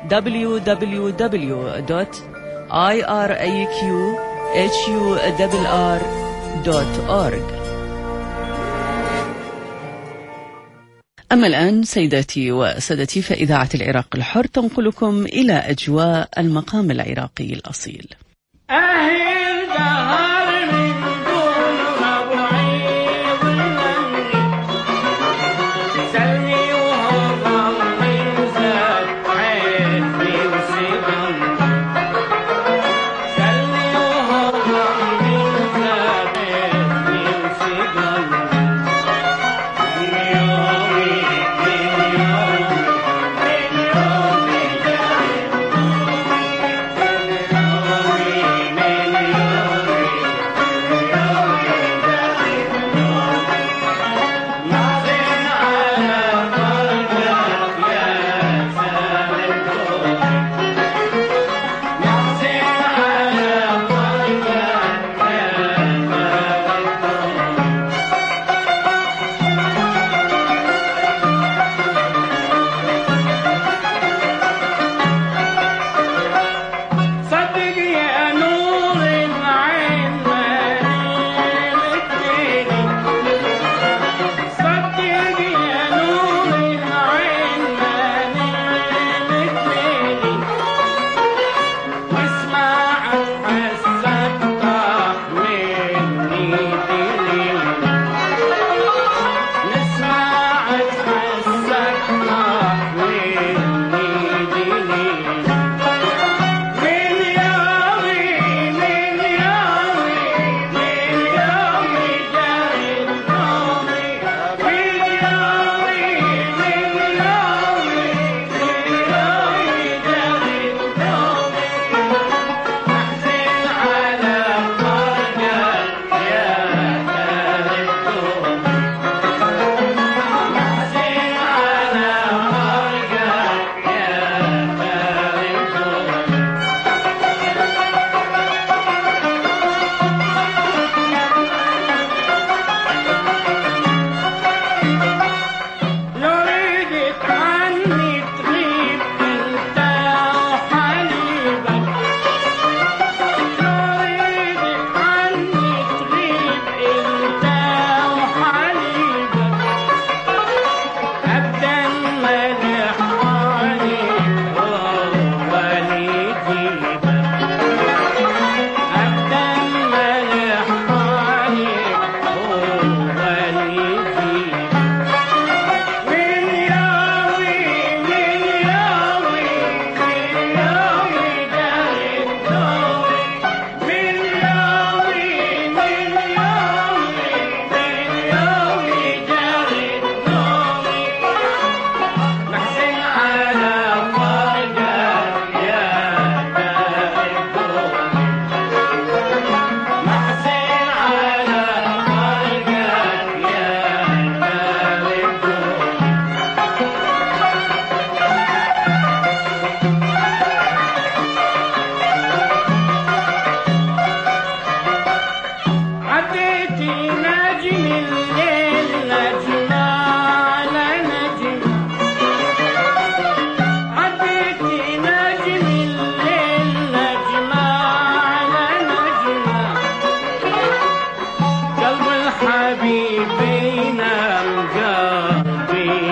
www.iraqhurr.org. أما الآن سيداتي وسادتي، فإذاعة العراق الحر تنقلكم إلى أجواء المقام العراقي الأصيل.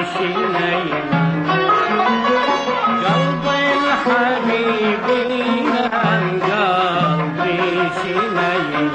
شنين قلبي الحبيب نام قلبي شنين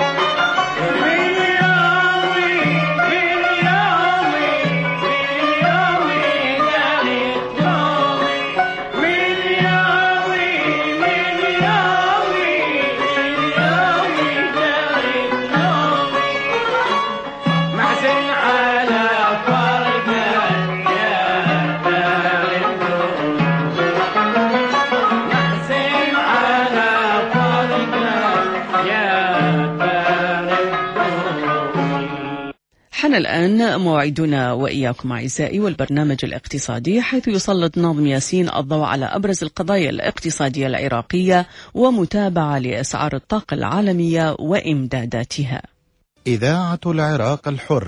حان الآن موعدنا وإياكم أعزائي والبرنامج الاقتصادي، حيث يسلط ناظم ياسين الضوء على أبرز القضايا الاقتصادية العراقية ومتابعة لأسعار الطاقة العالمية وإمداداتها. إذاعة العراق الحر.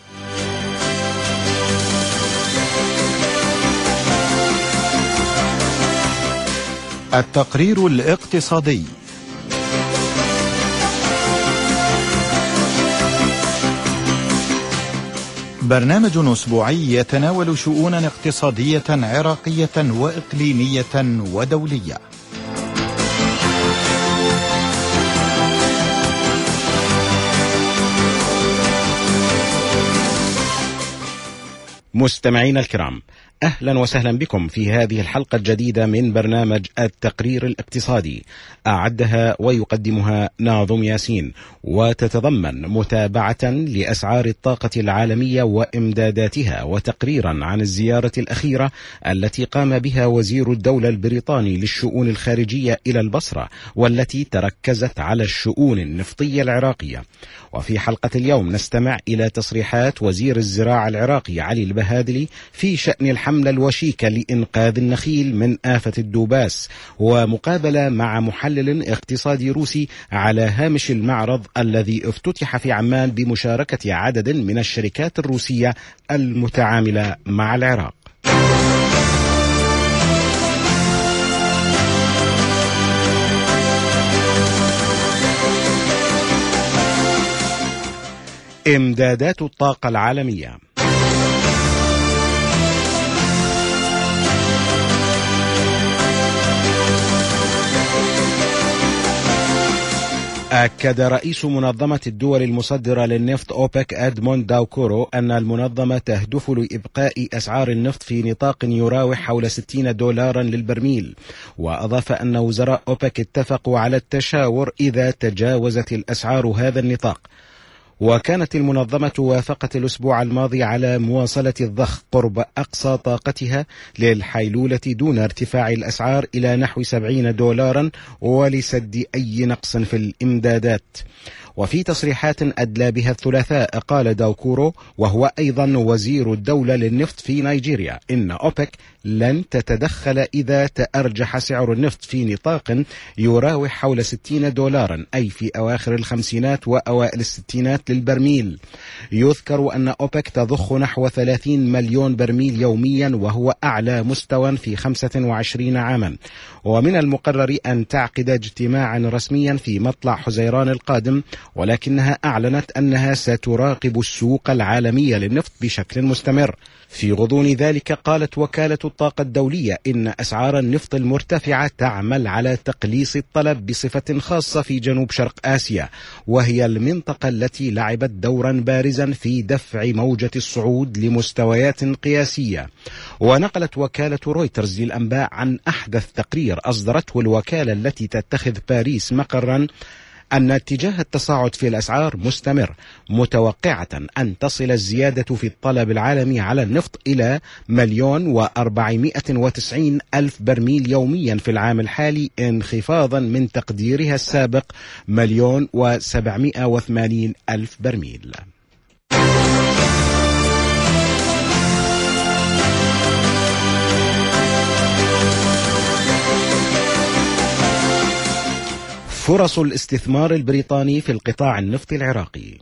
التقرير الاقتصادي. برنامج أسبوعي يتناول شؤونا اقتصادية عراقية وإقليمية ودولية. مستمعينا الكرام، أهلا وسهلا بكم في هذه الحلقة الجديدة من برنامج التقرير الاقتصادي، أعدها ويقدمها ناظم ياسين، وتتضمن متابعة لأسعار الطاقة العالمية وإمداداتها، وتقريرا عن الزيارة الأخيرة التي قام بها وزير الدولة البريطاني للشؤون الخارجية إلى البصرة، والتي تركزت على الشؤون النفطية العراقية. وفي حلقة اليوم نستمع إلى تصريحات وزير الزراعة العراقي علي البهادلي في شأن الحملة الوشيكة لإنقاذ النخيل من آفة الدوباس، ومقابلة مع محلل اقتصادي روسي على هامش المعرض الذي افتتح في عمان بمشاركة عدد من الشركات الروسية المتعاملة مع العراق. إمدادات الطاقة العالمية. أكد رئيس منظمة الدول المصدرة للنفط أوبك أدموند داوكورو أن المنظمة تهدف لإبقاء أسعار النفط في نطاق يراوح حول 60 دولارا للبرميل، وأضاف أن وزراء أوبك اتفقوا على التشاور إذا تجاوزت الأسعار هذا النطاق. وكانت المنظمة وافقت الأسبوع الماضي على مواصلة الضخ قرب أقصى طاقتها للحيلولة دون ارتفاع الأسعار إلى نحو 70 دولارا ولسد أي نقص في الإمدادات. وفي تصريحات أدلى بها الثلاثاء قال داوكورو وهو أيضا وزير الدولة للنفط في نيجيريا إن أوبك لن تتدخل إذا تأرجح سعر النفط في نطاق يراوح حول 60 دولارا، أي في أواخر الخمسينات وأوائل الستينات للبرميل. يذكر أن أوبك تضخ نحو 30 مليون برميل يوميا، وهو أعلى مستوى في 25 عاما. ومن المقرر أن تعقد اجتماعا رسميا في مطلع حزيران القادم، ولكنها أعلنت أنها ستراقب السوق العالمية للنفط بشكل مستمر. في غضون ذلك قالت وكالة الطاقة الدولية إن أسعار النفط المرتفعة تعمل على تقليص الطلب بصفة خاصة في جنوب شرق آسيا، وهي المنطقة التي لعبت دورا بارزا في دفع موجة الصعود لمستويات قياسية. ونقلت وكالة رويترز للأنباء عن أحدث تقرير أصدرته الوكالة التي تتخذ باريس مقرا أن اتجاه التصاعد في الأسعار مستمر، متوقعة أن تصل الزيادة في الطلب العالمي على النفط إلى 1,490,000 برميل يوميا في العام الحالي، انخفاضا من تقديرها السابق 1,780,000 برميل. فرص الاستثمار البريطاني في القطاع النفطي العراقي.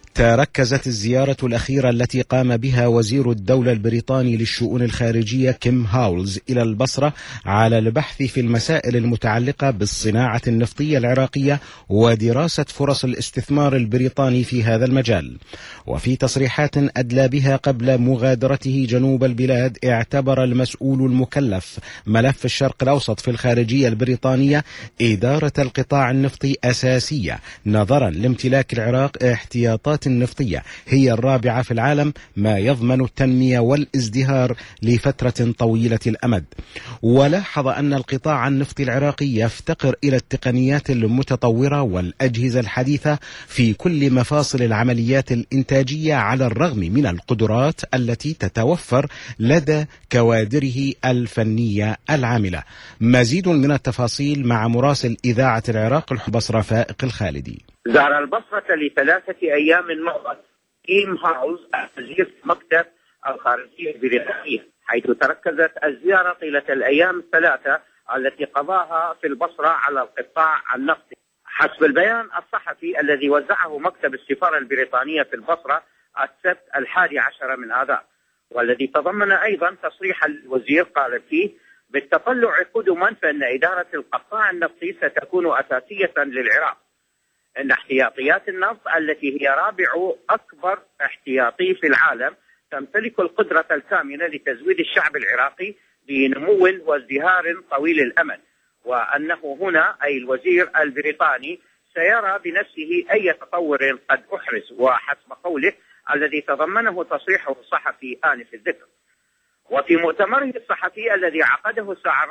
تركزت الزيارة الأخيرة التي قام بها وزير الدولة البريطاني للشؤون الخارجية كيم هاولز إلى البصرة على البحث في المسائل المتعلقة بالصناعة النفطية العراقية ودراسة فرص الاستثمار البريطاني في هذا المجال. وفي تصريحات أدلى بها قبل مغادرته جنوب البلاد، اعتبر المسؤول المكلف ملف الشرق الأوسط في الخارجية البريطانية إدارة القطاع النفطي أساسية، نظرا لامتلاك العراق احتياطات نفطية هي الرابعة في العالم، ما يضمن التنمية والازدهار لفترة طويلة الأمد. ولاحظ أن القطاع النفطي العراقي يفتقر إلى التقنيات المتطورة والأجهزة الحديثة في كل مفاصل العمليات الإنتاجية، على الرغم من القدرات التي تتوفر لدى كوادره الفنية العاملة. مزيد من التفاصيل مع مراسل إذاعة العراق البصرة فائق الخالدي. زار البصرة ل3 أيام مضت كيم هاولز وزير مكتب الخارجية البريطانية، حيث تركزت الزيارة طيلة الأيام 3 التي قضاها في البصرة على القطاع النفطي. حسب البيان الصحفي الذي وزعه مكتب السفارة البريطانية في البصرة السبت 11 من آذار، والذي تضمن أيضا تصريح الوزير قال فيه: بالتطلع قدما فإن إدارة القطاع النفطي ستكون أساسية للعراق، إن احتياطيات النفط التي هي رابع أكبر احتياطي في العالم تمتلك القدرة الكامنة لتزويد الشعب العراقي بنمو وازدهار طويل الأمد، وأنه هنا أي الوزير البريطاني سيرى بنفسه أي تطور قد أحرز، وحسب قوله الذي تضمنه تصريحه الصحفي آنف الذكر. وفي مؤتمره الصحفي الذي عقده الساعة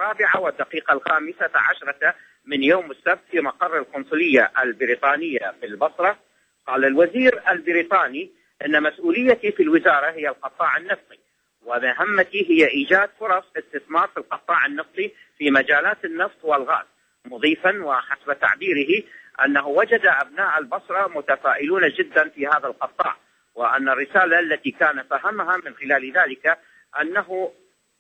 4:05 من يوم السبت في مقر القنصلية البريطانية في البصرة، قال الوزير البريطاني: إن مسؤوليتي في الوزارة هي القطاع النفطي، ومهمتي هي إيجاد فرص استثمار في القطاع النفطي في مجالات النفط والغاز، مضيفا وحسب تعبيره أنه وجد أبناء البصرة متفائلون جدا في هذا القطاع، وأن الرسالة التي كان فهمها من خلال ذلك أنه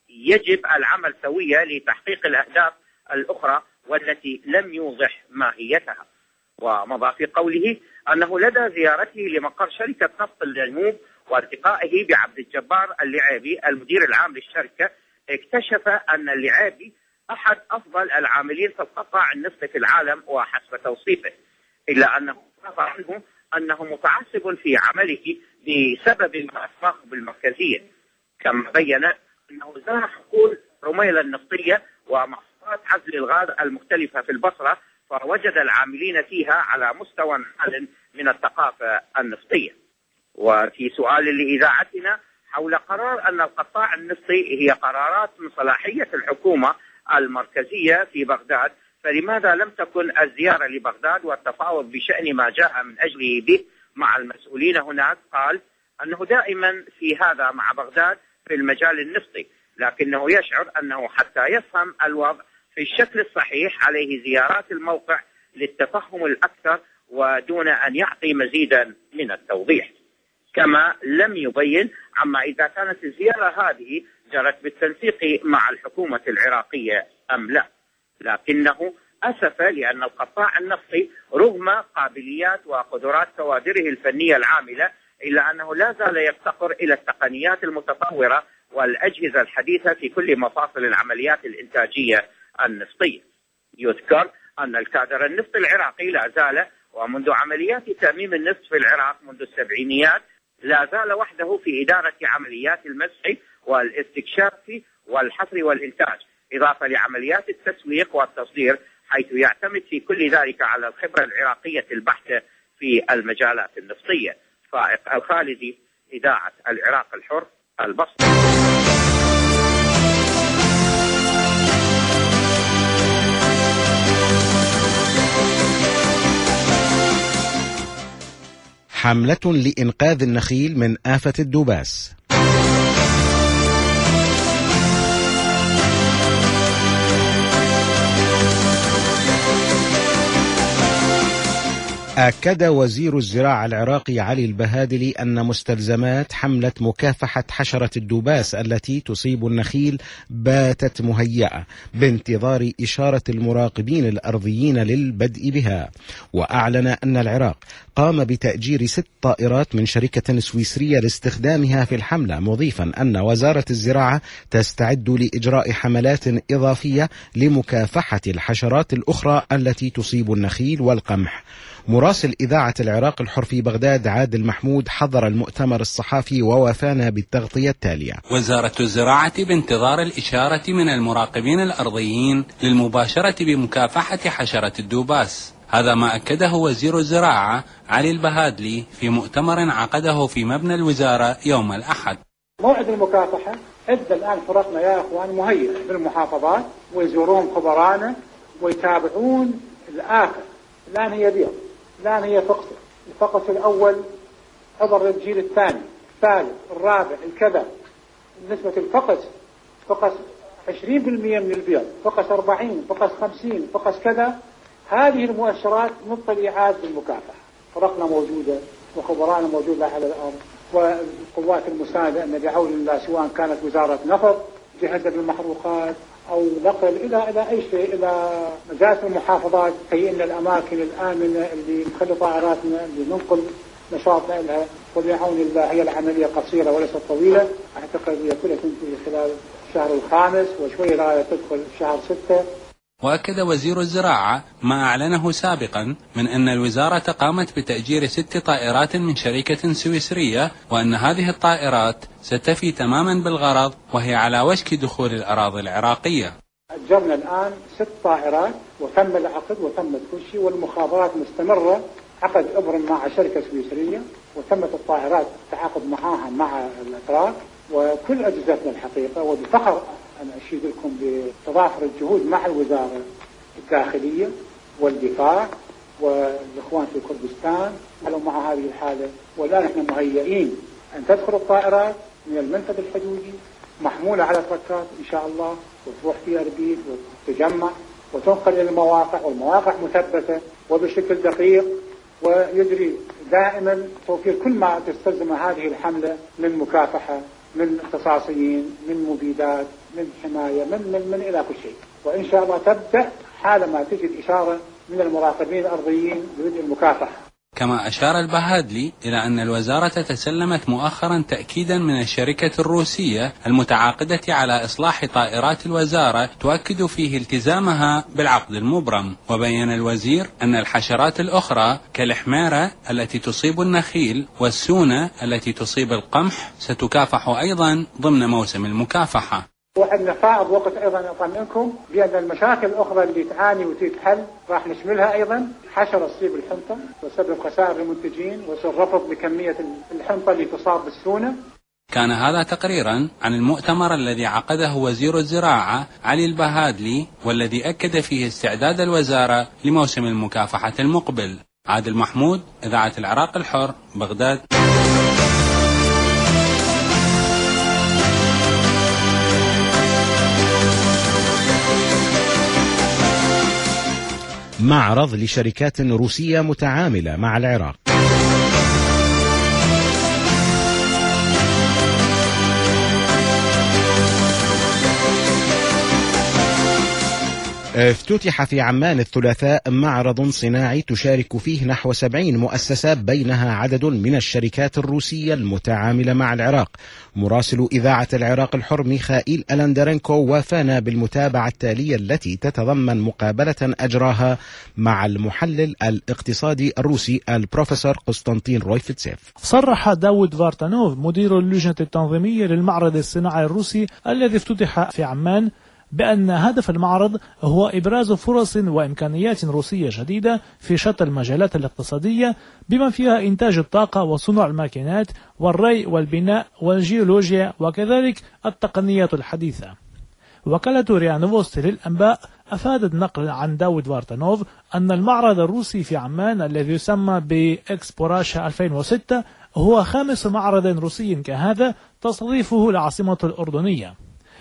يجب العمل سويا لتحقيق الأهداف الأخرى والتي لم يوضح ماهيتها. ومضى في قوله أنه لدى زيارته لمقر شركة نفط الجنوب والتقائه بعبد الجبار اللعابي المدير العام للشركة، اكتشف أن اللعابي أحد أفضل العاملين في القطاع النفطي في العالم وحسب توصيفه، إلا أنه عرف عنه أنه متعصب في عمله بسبب ما أسماه بالمركزية. كما بين أنه زار حقول رميلة النفطية ومحطات عزل الغاز المختلفة في البصرة، فوجد العاملين فيها على مستوى عال من الثقافة النفطية. وفي سؤال لإذاعتنا حول قرار أن القطاع النفطي هي قرارات من صلاحية الحكومة المركزية في بغداد، فلماذا لم تكن الزيارة لبغداد والتفاوض بشأن ما جاء من أجله به مع المسؤولين هناك؟ قال أنه دائما في هذا مع بغداد في المجال النفطي، لكنه يشعر أنه حتى يفهم الوضع في الشكل الصحيح عليه زيارات الموقع للتفهم الأكثر ودون أن يعطي مزيدا من التوضيح. كما لم يبين عما إذا كانت الزيارة هذه جرت بالتنسيق مع الحكومة العراقية أم لا، لكنه أسف لأن القطاع النفطي رغم قابليات وقدرات كوادره الفنية العاملة إلا أنه لا زال يفتقر إلى التقنيات المتطورة والأجهزة الحديثة في كل مفاصل العمليات الإنتاجية النفطية. يذكر أن الكادر النفطي العراقي لا زال، ومنذ عمليات تأميم النفط في العراق منذ السبعينيات، لا زال وحده في إدارة عمليات المسح والاستكشاف والحصر والإنتاج، إضافة لعمليات التسويق والتصدير، حيث يعتمد في كل ذلك على الخبرة العراقية البحتة في المجالات النفطية. فائق الخالدي، إذاعة العراق الحر، البصرة. حملة لإنقاذ النخيل من آفة الدباس. أكد وزير الزراعة العراقي علي البهادلي أن مستلزمات حملة مكافحة حشرة الدوباس التي تصيب النخيل باتت مهيئة بانتظار إشارة المراقبين الأرضيين للبدء بها. وأعلن أن العراق قام بتأجير 6 طائرات من شركة سويسرية لاستخدامها في الحملة، مضيفا أن وزارة الزراعة تستعد لإجراء حملات إضافية لمكافحة الحشرات الأخرى التي تصيب النخيل والقمح. مراسل إذاعة العراق الحر في بغداد عادل محمود حضر المؤتمر الصحفي ووافانا بالتغطية التالية. وزارة الزراعة بانتظار الإشارة من المراقبين الأرضيين للمباشرة بمكافحة حشرة الدوباس. هذا ما أكده وزير الزراعة علي البهادلي في مؤتمر عقده في مبنى الوزارة يوم الأحد. موعد المكافحة إذا الآن فرقنا يا أخوان مهيئ بالمحافظات، ويزورون خبرانا ويتابعون الآخر. الآن هي بيض، الآن هي فقس، الفقس الأول حضر الجيل الثاني، الثالث، الرابع، الكذا. نسبة الفقس فقس 20% من البيض، فقس 40، فقس 50، فقس كذا. هذه المؤشرات نبطل إعادة المكافحة. فرقنا موجودة وخبرانا موجودة على الأرض، والقوات المساندة أن بعون الله سواء كانت وزارة نفط جهزت بالمحروقات أو نقل إلى أي شيء، إلى مجالس المحافظات، هيئنا الأماكن الآمنة اللي نخلي طائراتنا اللي ننقل نشاطنا لها. وبعون الله هي العملية قصيرة وليست طويلة، أعتقد هي كلها تنتهي خلال الشهر الخامس وشوي لا تدخل شهر 6. وأكد وزير الزراعة ما أعلنه سابقا من أن الوزارة قامت بتأجير 6 طائرات من شركة سويسرية، وأن هذه الطائرات ستفي تماما بالغرض وهي على وشك دخول الأراضي العراقية. أجرنا الآن 6 طائرات وتم العقد وتم كل شيء، والمخابرات مستمرة. عقد إبرم مع شركة سويسرية وتمت الطائرات التعاقد معها مع الأتراك وكل أجهزتنا الحقيقة. وبفخر أنا أشيد لكم بتضافر الجهود مع الوزارة الداخلية والدفاع والإخوان في كردستان قالوا مع هذه الحالة. والآن احنا مهيئين أن تدخل الطائرات من المنفذ الحدودي محمولة على تركات إن شاء الله، وتروح في أربيل وتجمع وتنقل إلى المواقع، والمواقع مثبتة وبشكل دقيق، ويجري دائما توفير كل ما تستلزم هذه الحملة من مكافحة، من اختصاصيين، من مبيدات، من حماية، من إلى كل شيء. وإن شاء الله تبدأ حالما تجي الإشارة من المراقبين الأرضيين ببدء المكافحة. كما أشار البهادلي إلى أن الوزارة تسلمت مؤخرا تأكيدا من الشركة الروسية المتعاقدة على إصلاح طائرات الوزارة تؤكد فيه التزامها بالعقد المبرم. وبين الوزير أن الحشرات الأخرى كالحميرة التي تصيب النخيل والسونة التي تصيب القمح ستكافح أيضا ضمن موسم المكافحة. وعندنا فائض وقت أيضا أطمئنكم بأن المشاكل الأخرى اللي تعاني وتتحل راح نشملها أيضا. حشرة تصيب الحنطة وسبب خسائر المنتجين وسبب بكمية الحنطة اللي تصاب بالسونة. كان هذا تقريرا عن المؤتمر الذي عقده وزير الزراعة علي البهادلي، والذي أكد فيه استعداد الوزارة لموسم المكافحة المقبل. عادل محمود، إذاعة العراق الحر، بغداد. معرض لشركات روسية متعاملة مع العراق. افتتح في عمان الثلاثاء معرض صناعي تشارك فيه نحو 70 مؤسسة بينها عدد من الشركات الروسية المتعاملة مع العراق. مراسل إذاعة العراق الحر ميخائيل ألندرنكو وافانا بالمتابعة التالية التي تتضمن مقابلة أجراها مع المحلل الاقتصادي الروسي البروفيسور قسطنطين رويفتسيف. صرح داود فارتانوف مدير اللجنة التنظيمية للمعرض الصناعي الروسي الذي افتتح في عمان بأن هدف المعرض هو إبراز فرص وإمكانيات روسية جديدة في شتى المجالات الاقتصادية بما فيها إنتاج الطاقة وصنع الماكينات والري والبناء والجيولوجيا وكذلك التقنيات الحديثة. وكالة ريا نوفوستي للأنباء أفادت نقل عن داود فارتانوف أن المعرض الروسي في عمان الذي يسمى بإكسبو راشا 2006 هو خامس معرض روسي كهذا تستضيفه العاصمة الأردنية.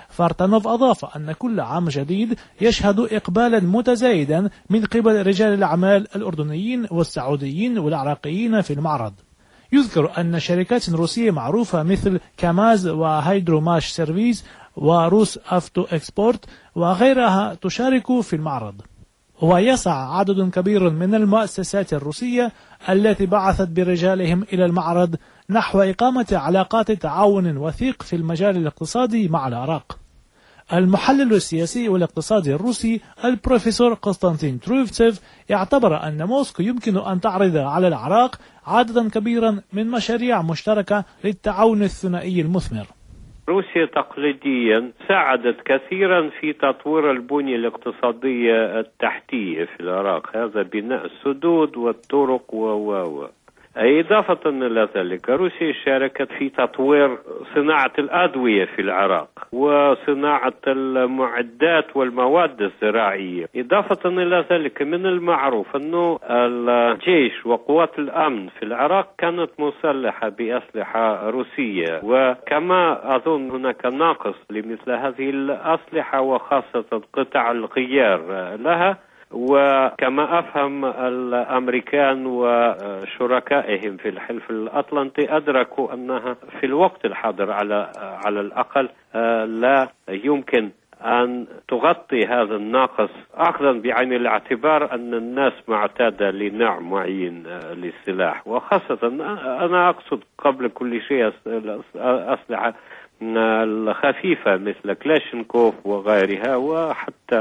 فارتانوف أضاف أن كل عام جديد يشهد إقبالا متزايدا من قبل رجال الأعمال الأردنيين والسعوديين والعراقيين في المعرض. يذكر أن شركات روسية معروفة مثل كاماز وهيدروماش سيرفيس وروس أفتو إكسبورت وغيرها تشارك في المعرض. ويسعى عدد كبير من المؤسسات الروسية التي بعثت برجالهم إلى المعرض نحو إقامة علاقات تعاون وثيق في المجال الاقتصادي مع العراق. المحلل السياسي والاقتصادي الروسي البروفيسور قسطنطين ترويفتسيف اعتبر أن موسكو يمكن أن تعرض على العراق عددا كبيرا من مشاريع مشتركة للتعاون الثنائي المثمر. روسيا تقليديا ساعدت كثيرا في تطوير البنية الاقتصادية التحتية في العراق، هذا بناء السدود والطرق إضافة إلى ذلك روسيا شاركت في تطوير صناعة الأدوية في العراق وصناعة المعدات والمواد الزراعية. إضافة إلى ذلك من المعروف أنه الجيش وقوات الأمن في العراق كانت مسلحة بأسلحة روسية، وكما أظن هناك ناقص لمثل هذه الأسلحة وخاصة قطع الغيار لها. وكما أفهم الأمريكان وشركائهم في الحلف الأطلنطي أدركوا أنها في الوقت الحاضر على الأقل لا يمكن أن تغطي هذا الناقص، أخذا بعين الاعتبار أن الناس معتادة لنوع معين للسلاح، وخاصة أنا أقصد قبل كل شيء الأسلحة الخفيفة مثل كلاشينكوف وغيرها، وحتى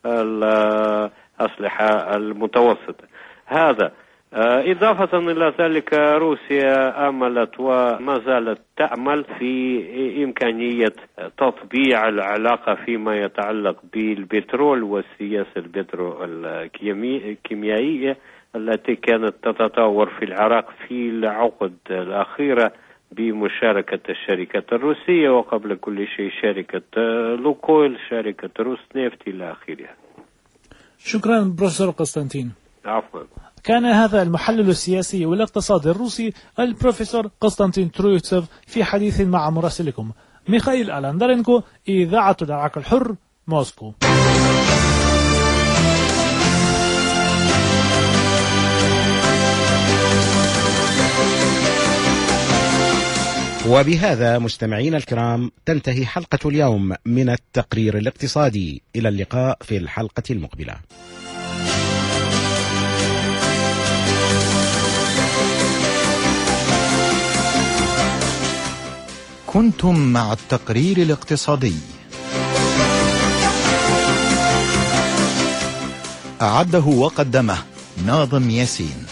الأسلحة المتوسطة. هذا إضافة إلى ذلك روسيا أملت وما زالت تأمل في إمكانية تطبيع العلاقة فيما يتعلق بالبترول والسياسة الكيميائية التي كانت تتطور في العراق في العقد الأخيرة بمشاركة الشركات الروسية، وقبل كل شيء شركة لوكويل، شركة روسنيفت إلى آخره. شكرا بروفيسور قسطنطين. عفوا. كان هذا المحلل السياسي والاقتصادي الروسي البروفيسور قسطنطين ترويتسوف في حديث مع مراسلكم ميخائيل ألاندرينكو، إذاعة العراق الحر، موسكو. وبهذا مستمعينا الكرام تنتهي حلقة اليوم من التقرير الاقتصادي. إلى اللقاء في الحلقة المقبلة. كنتم مع التقرير الاقتصادي، أعده وقدمه ناظم ياسين.